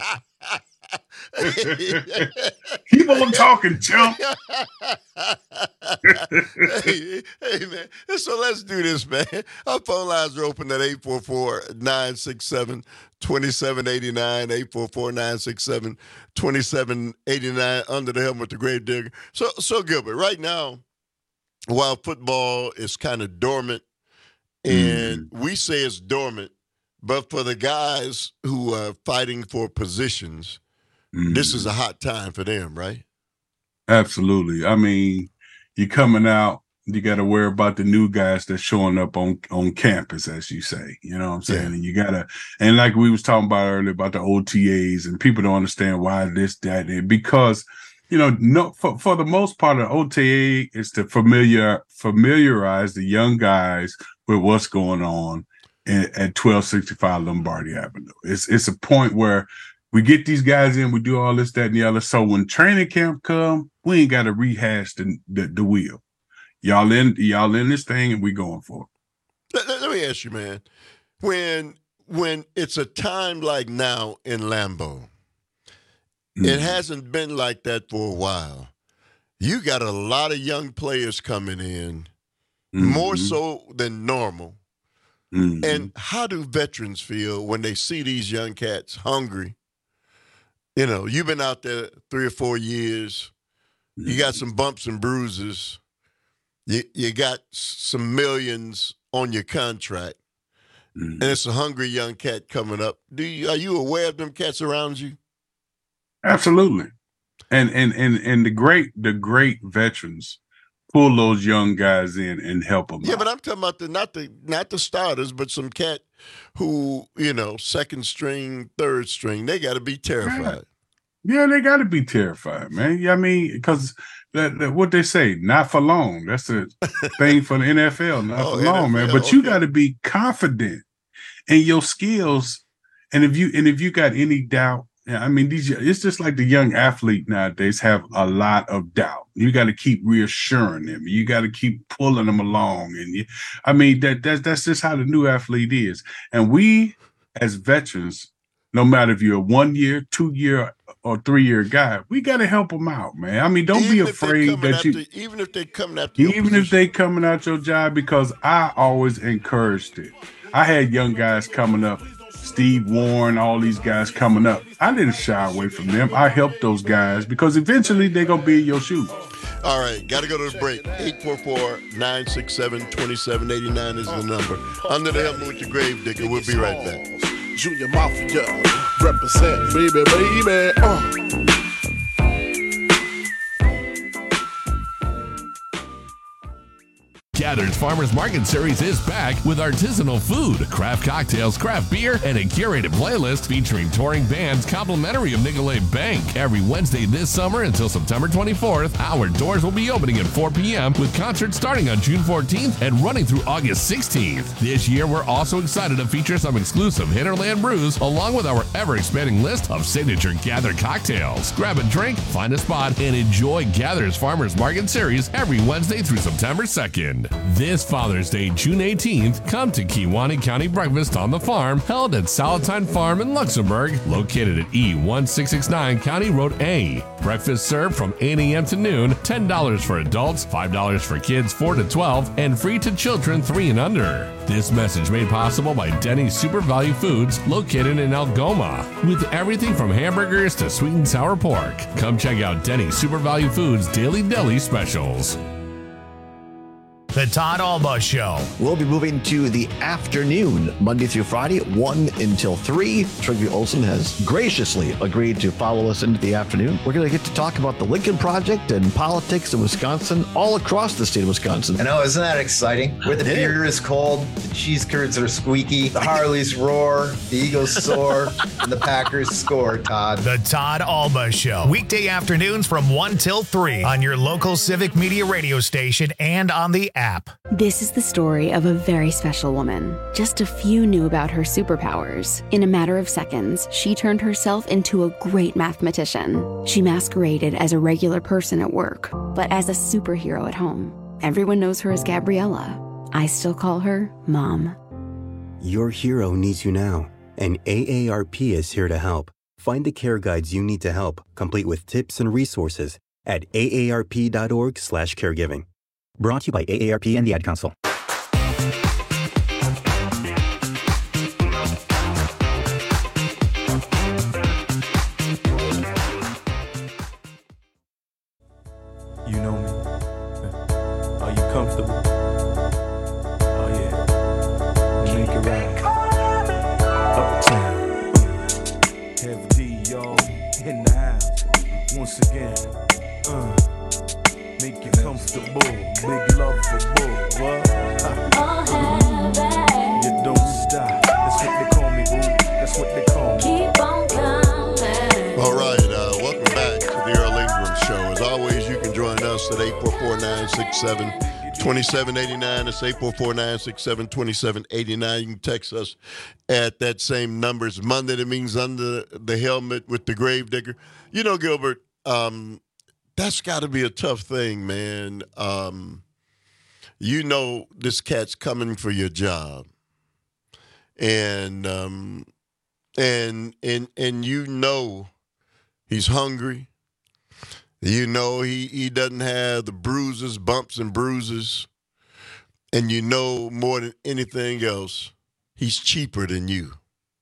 Keep on talking, chump. hey, hey, man. So let's do this, man. Our phone lines are open at eight four four, nine six seven, two seven eight nine, eight four four, nine six seven, two seven eight nine, under the helmet with the grave digger. So, so Gilbert, right now, while football is kind of dormant, and mm. we say it's dormant, but for the guys who are fighting for positions, mm. this is a hot time for them, right? Absolutely. I mean, you're coming out, you got to worry about the new guys that's showing up on, on campus, as you say. You know what I'm saying? Yeah. And you got to, and like we was talking about earlier about the O T As, and people don't understand why this, that, and because, you know, no, for, for the most part, the O T A is to familiar familiarize the young guys with what's going on in, at twelve sixty-five Lombardi Avenue. It's it's a point where we get these guys in, we do all this, that, and the other. So when training camp come, we ain't got to rehash the, the the wheel. Y'all in y'all in this thing, and we going for it. Let, let me ask you, man, when when it's a time like now in Lambeau, mm-hmm. it hasn't been like that for a while. You got a lot of young players coming in, mm-hmm. more so than normal. Mm-hmm. And how do veterans feel when they see these young cats hungry? You know, you've been out there three or four years. You got some bumps and bruises. You you got some millions on your contract, mm-hmm. and it's a hungry young cat coming up. Do you are you aware of them cats around you? Absolutely, and and and and the great the great veterans pull those young guys in and help them. Yeah, out. but I'm talking about the not the not the starters, but some cat who, you know, second string, third string. They got to be terrified. Yeah, they got to be terrified, man. Yeah, I mean, because that, that, what they say, not for long. That's the thing for the N F L, not oh, for long, N F L, man. But okay. you got to be confident in your skills, and if you and if you got any doubt, I mean, these it's just like the young athlete nowadays have a lot of doubt. You got to keep reassuring them. You got to keep pulling them along, and you, I mean that that's that's just how the new athlete is. And we, as veterans, no matter if you're a one year, two year, or three year guy, we got to help them out, man. I mean, don't even be afraid that after, you, even if they coming after, your even position. if they coming out your job, because I always encouraged it. I had young guys coming up. Steve Warren, all these guys coming up. I didn't shy away from them. I helped those guys because eventually they're going to be in your shoes. All right, got to go to the break. eight four four, nine six seven, two seven eight nine is the number. Under the helmet with your grave digger. We'll be right back. Junior Mafia, represent, baby, baby. Uh. Gather's Farmers Market Series is back with artisanal food, craft cocktails, craft beer, and a curated playlist featuring touring bands complimentary of Nicolet Bank. Every Wednesday this summer until September twenty-fourth, our doors will be opening at four p.m. with concerts starting on June fourteenth and running through August sixteenth. This year, we're also excited to feature some exclusive Hinterland brews along with our ever-expanding list of signature Gather cocktails. Grab a drink, find a spot, and enjoy Gather's Farmers Market Series every Wednesday through September second. This Father's Day, June eighteenth, come to Kewaunee County Breakfast on the Farm, held at Salatine Farm in Luxembourg, located at E one six six nine County Road A. Breakfast served from eight a.m. to noon, ten dollars for adults, five dollars for kids four to twelve, and free to children three and under. This message made possible by Denny's Super Value Foods, located in Algoma, with everything from hamburgers to sweet and sour pork. Come check out Denny's Super Value Foods Daily Deli Specials. The Todd Alba Show. We'll be moving to the afternoon, Monday through Friday, one until three. Trygve Olsen has graciously agreed to follow us into the afternoon. We're going to get to talk about the Lincoln Project and politics in Wisconsin, all across the state of Wisconsin. I know, isn't that exciting? Where the Yeah. beer is cold, the cheese curds are squeaky, the Harleys roar, the Eagles soar, and the Packers score, Todd. The Todd Alba Show. Weekday afternoons from one till three on your local Civic Media radio station and on the app. This is the story of a very special woman. Just a few knew about her superpowers. In a matter of seconds, she turned herself into a great mathematician. She masqueraded as a regular person at work, but as a superhero at home. Everyone knows her as Gabriella. I still call her Mom. Your hero needs you now, and A A R P is here to help. Find the care guides you need to help, complete with tips and resources at A A R P dot org slash caregiving. Brought to you by A A R P and the Ad Council. You know me. Are you comfortable? Oh yeah. Make it right. Uptown. Heavy D, y'all, in the house. Once again. Uh. Make you comfortable, big love for bull, what? You don't stop, that's what they call me, boo. That's what they call me. Keep on coming. All right, uh, welcome back to the Earl Ingram Show. As always, you can join us at eight four four, nine six seven, two seven eight nine. It's eight four four, nine six seven, two seven eight nine. You can text us at that same number. It's Monday. That means under the helmet with the Gravedigger. You know, Gilbert, um, that's got to be a tough thing, man. Um, you know this cat's coming for your job, and um, and and and you know he's hungry. You know he he doesn't have the bruises, bumps, and bruises, and you know more than anything else, he's cheaper than you.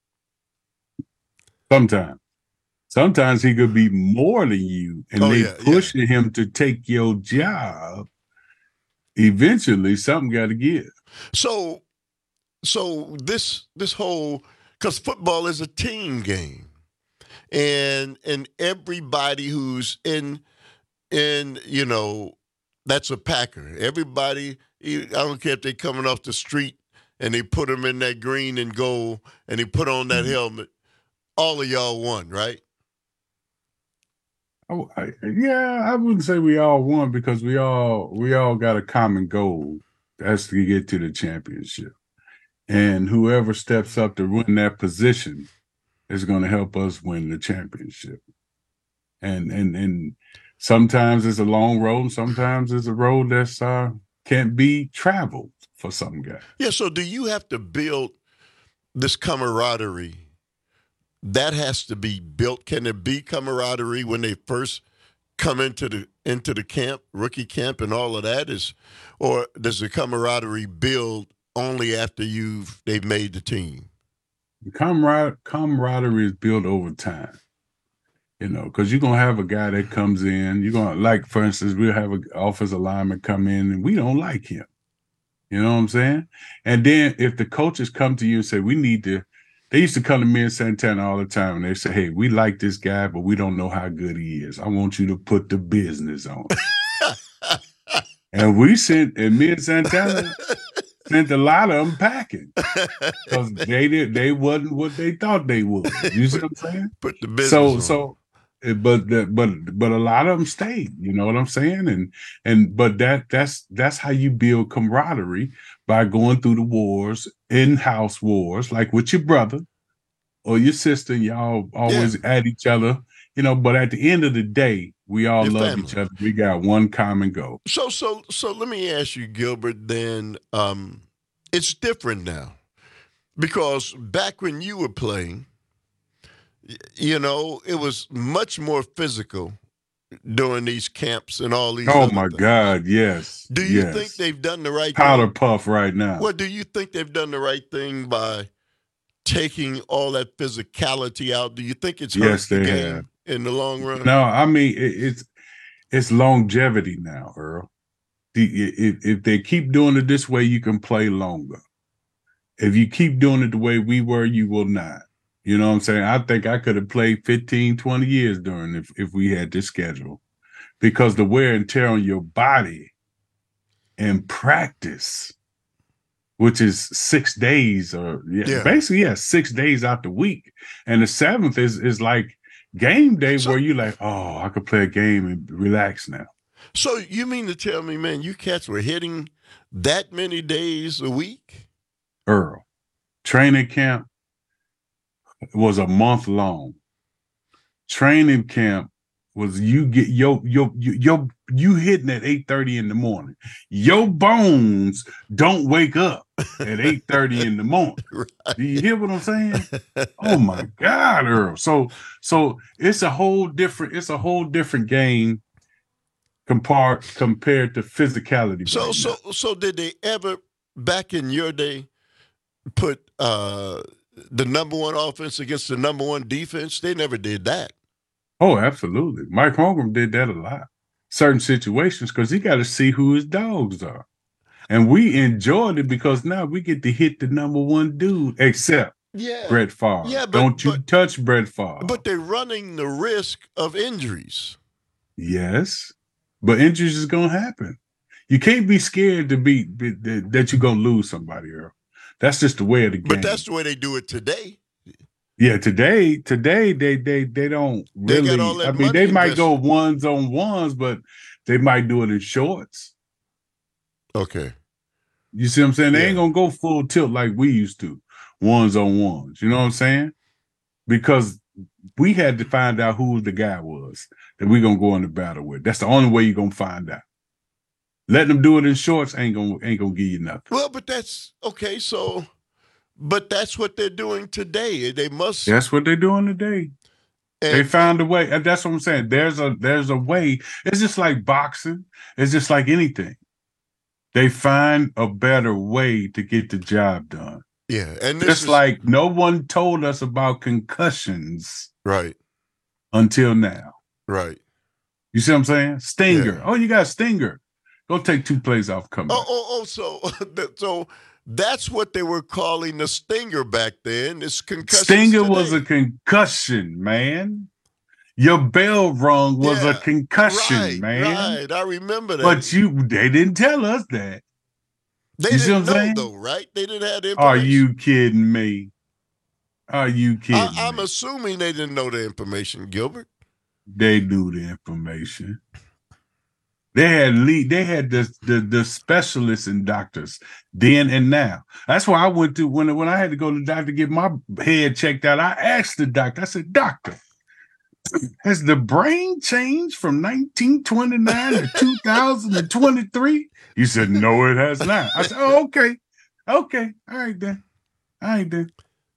Sometimes. Sometimes he could be more than you, and Oh, they yeah, pushing him to take your job. Eventually, something got to give. So, so this this whole because football is a team game, and and everybody who's in in you know that's a Packer. Everybody, I don't care if they're coming off the street and they put them in that green and gold, and they put on that helmet. All of y'all won, right? Oh, I, yeah, I wouldn't say we all won because we all we all got a common goal. That's to get to the championship, and whoever steps up to win that position is going to help us win the championship. And and and sometimes it's a long road, and sometimes it's a road that's uh, can't be traveled for some guy. Yeah. So, do you have to build this camaraderie? That has to be built. Can it be camaraderie when they first come into the into the camp, rookie camp, and all of that is, or does the camaraderie build only after you've they've made the team? Camaraderie, camaraderie is built over time, you know, because you're gonna have a guy that comes in. You're gonna like, for instance, we'll have an offensive lineman come in, and we don't like him. You know what I'm saying? And then if the coaches come to you and say, we need to. They used to come to me in Santana all the time, and they say, hey, we like this guy, but we don't know how good he is. I want you to put the business on. And we sent, and me and Santana sent a lot of them packing because they did, they wasn't what they thought they would. You see what I'm saying? Put the business so, on. So, but the, but but a lot of them stayed. You know what I'm saying? And and but that that's that's how you build camaraderie, by going through the wars, in-house wars, like with your brother or your sister. Y'all always yeah. at each other, you know. But at the end of the day, we all your love family. Each other. We got one common goal. So so so let me ask you, Gilbert. Then um, it's different now, because back when you were playing, you know, it was much more physical during these camps and all these. Oh my things. God, yes. Do you yes. think they've done the right powder thing? puff right now? Well, do you think they've done the right thing by taking all that physicality out? Do you think it's hurt yes, the they game have. in the long run? No, I mean it, it's it's longevity now, Earl. the, if, if they keep doing it this way, you can play longer. If you keep doing it the way we were, you will not. You know what I'm saying? I think I could have played fifteen, twenty years during if, if we had this schedule, because the wear and tear on your body and practice, which is six days or yeah, Yeah. basically, yeah, six days out the week. And the seventh is is like game day where you like, oh, I could play a game and relax now. So you mean to tell me, man, you cats were hitting that many days a week? Earl, training camp was a month long. Training camp was you get your your your you hitting at eight thirty in the morning. Your bones don't wake up at eight thirty in the morning. Right. Do you hear what I'm saying? Oh my God, Earl. So so it's a whole different it's a whole different game compared compared to physicality. So right so now. so did they ever back in your day put uh, the number one offense against the number one defense? They never did that. Oh, absolutely. Mike Holmgren did that a lot. Certain situations, because he got to see who his dogs are. And we enjoyed it because now we get to hit the number one dude, except Yeah. Brett Favre. Yeah, but- Don't you but- touch Brett Favre. But they're running the risk of injuries. Yes, but injuries is going to happen. You can't be scared to be, be that that you're going to lose somebody, Earl. That's just the way of the game. But that's the way they do it today. Yeah, today, today they they they don't They got really. all that I mean, money they might go invested. ones on ones, but they might do it in shorts. Okay. You see what I'm saying? They Yeah. ain't gonna go full tilt like we used to, ones on ones. You know what I'm saying? Because we had to find out who the guy was that we're gonna go into battle with. That's the only way you're gonna find out. Letting them do it in shorts ain't gonna ain't gonna give you nothing. Well, but that's okay. So, but that's what they're doing today. They must. That's what they're doing today. they And- found a way, and that's what I'm saying. There's a there's a way. It's just like boxing. It's just like anything. They find a better way to get the job done. Yeah, and this Just is, like no one told us about concussions right, until now. right. You see what I'm saying? Stinger. Yeah. Oh, you got a stinger. Go take two plays off. Come Oh, back. oh, oh. So, that- so that's what they were calling the stinger back then. It's concussion. Stinger was a concussion, man. Your bell rung was Yeah, a concussion, right, man. Right, I remember that. But you, they didn't tell us that. they you see didn't what I'm know saying? though, right? They didn't have the Are information. you kidding me? Are you kidding I, I'm me? assuming they didn't know the information, Gilbert. They knew the information. They had lead. They had the, the the specialists and doctors then and now. That's why I went to when when I had to go to the doctor to get my head checked out. I asked the doctor. I said, "Doctor, has the brain changed from nineteen twenty-nine to two thousand twenty-three?" He said, "No, it has not." I said, "Oh, okay, okay, all right then, all right then."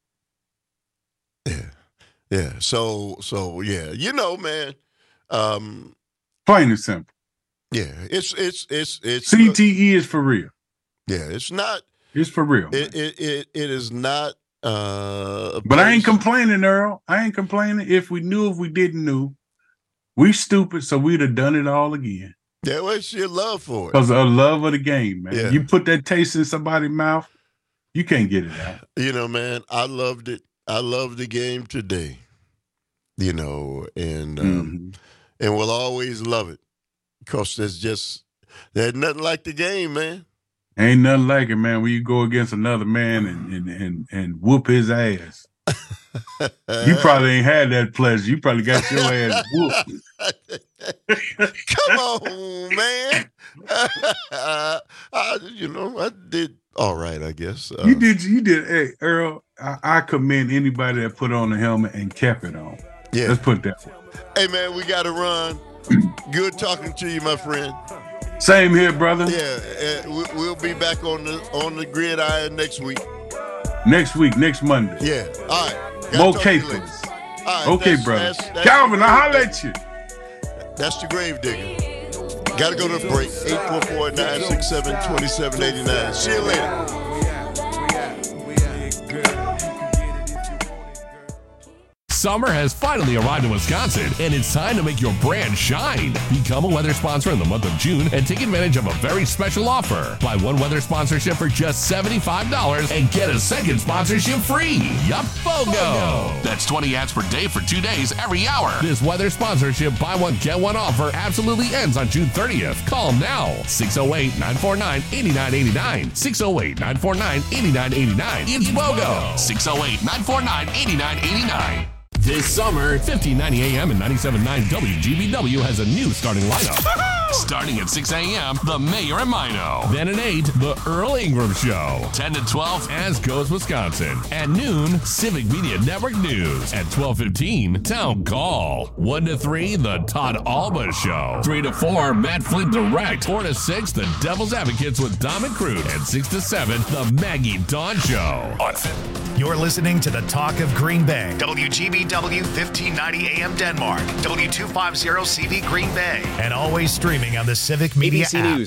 Yeah. So, so yeah, you know, man. Um, Plain and simple. yeah, it's it's it's it's C T E is for real. Yeah, it's not. It's for real. It it it, it is not. Uh, a But I ain't place- complaining, Earl. I ain't complaining. If we knew, if we didn't know, we stupid, so we'd have done it all again. That was your love for it. Because of love of the game, man. Yeah. You put that taste in somebody's mouth, you can't get it out. You know, man, I loved it. I loved the game today. You know, and um, Mm-hmm. and will always love it because there's just there's nothing like the game, man. Ain't nothing like it, man, when you go against another man and and and, and whoop his ass. You probably ain't had that pleasure. You probably got your ass whooped. Come on, man. I, you know, I did all right, I guess. Uh, You did, you did. Hey, Earl, I, I commend anybody that put on the helmet and kept it on. Yeah. Let's put that way. Hey, man, we got to run. Good talking to you, my friend. Same here, brother. Yeah, uh, we- we'll be back on the on the gridiron next week. Next week, next Monday. Yeah. All right. Gotta More talk to you capers. later. All right, Okay, that's- brother. that's- that's Calvin, the I'll grave holler digger. at you. That's the grave digger. Got to go to the break. eight four four, nine six seven, two seven eight nine. See you later. Summer has finally arrived in Wisconsin, and it's time to make your brand shine. Become a weather sponsor in the month of June and take advantage of a very special offer. Buy one weather sponsorship for just seventy-five dollars and get a second sponsorship free. Yup, BOGO. That's twenty ads per day for two days every hour. This weather sponsorship buy one, get one offer absolutely ends on June thirtieth. Call now. six oh eight, nine four nine, eight nine eight nine. six oh eight, nine four nine, eight nine eight nine. It's BOGO. six oh eight, nine four nine, eight nine eight nine. This summer, fifteen ninety A M and ninety-seven point nine W G B W has a new starting lineup. Starting at six A M, The Mayor and Mino. Then at eight, The Earl Ingram Show. ten to twelve, As Goes Wisconsin. At noon, Civic Media Network News. At twelve fifteen, Town Call. one to three, The Todd Alba Show. three to four, Matt Flint Direct. four to six, The Devil's Advocates with Dom and Crude. And six to seven, The Maggie Dawn Show. On You're listening to the Talk of Green Bay. W G B W fifteen ninety A M Denmark. W two fifty C V Green Bay. And always streaming on the Civic Media A B C app. News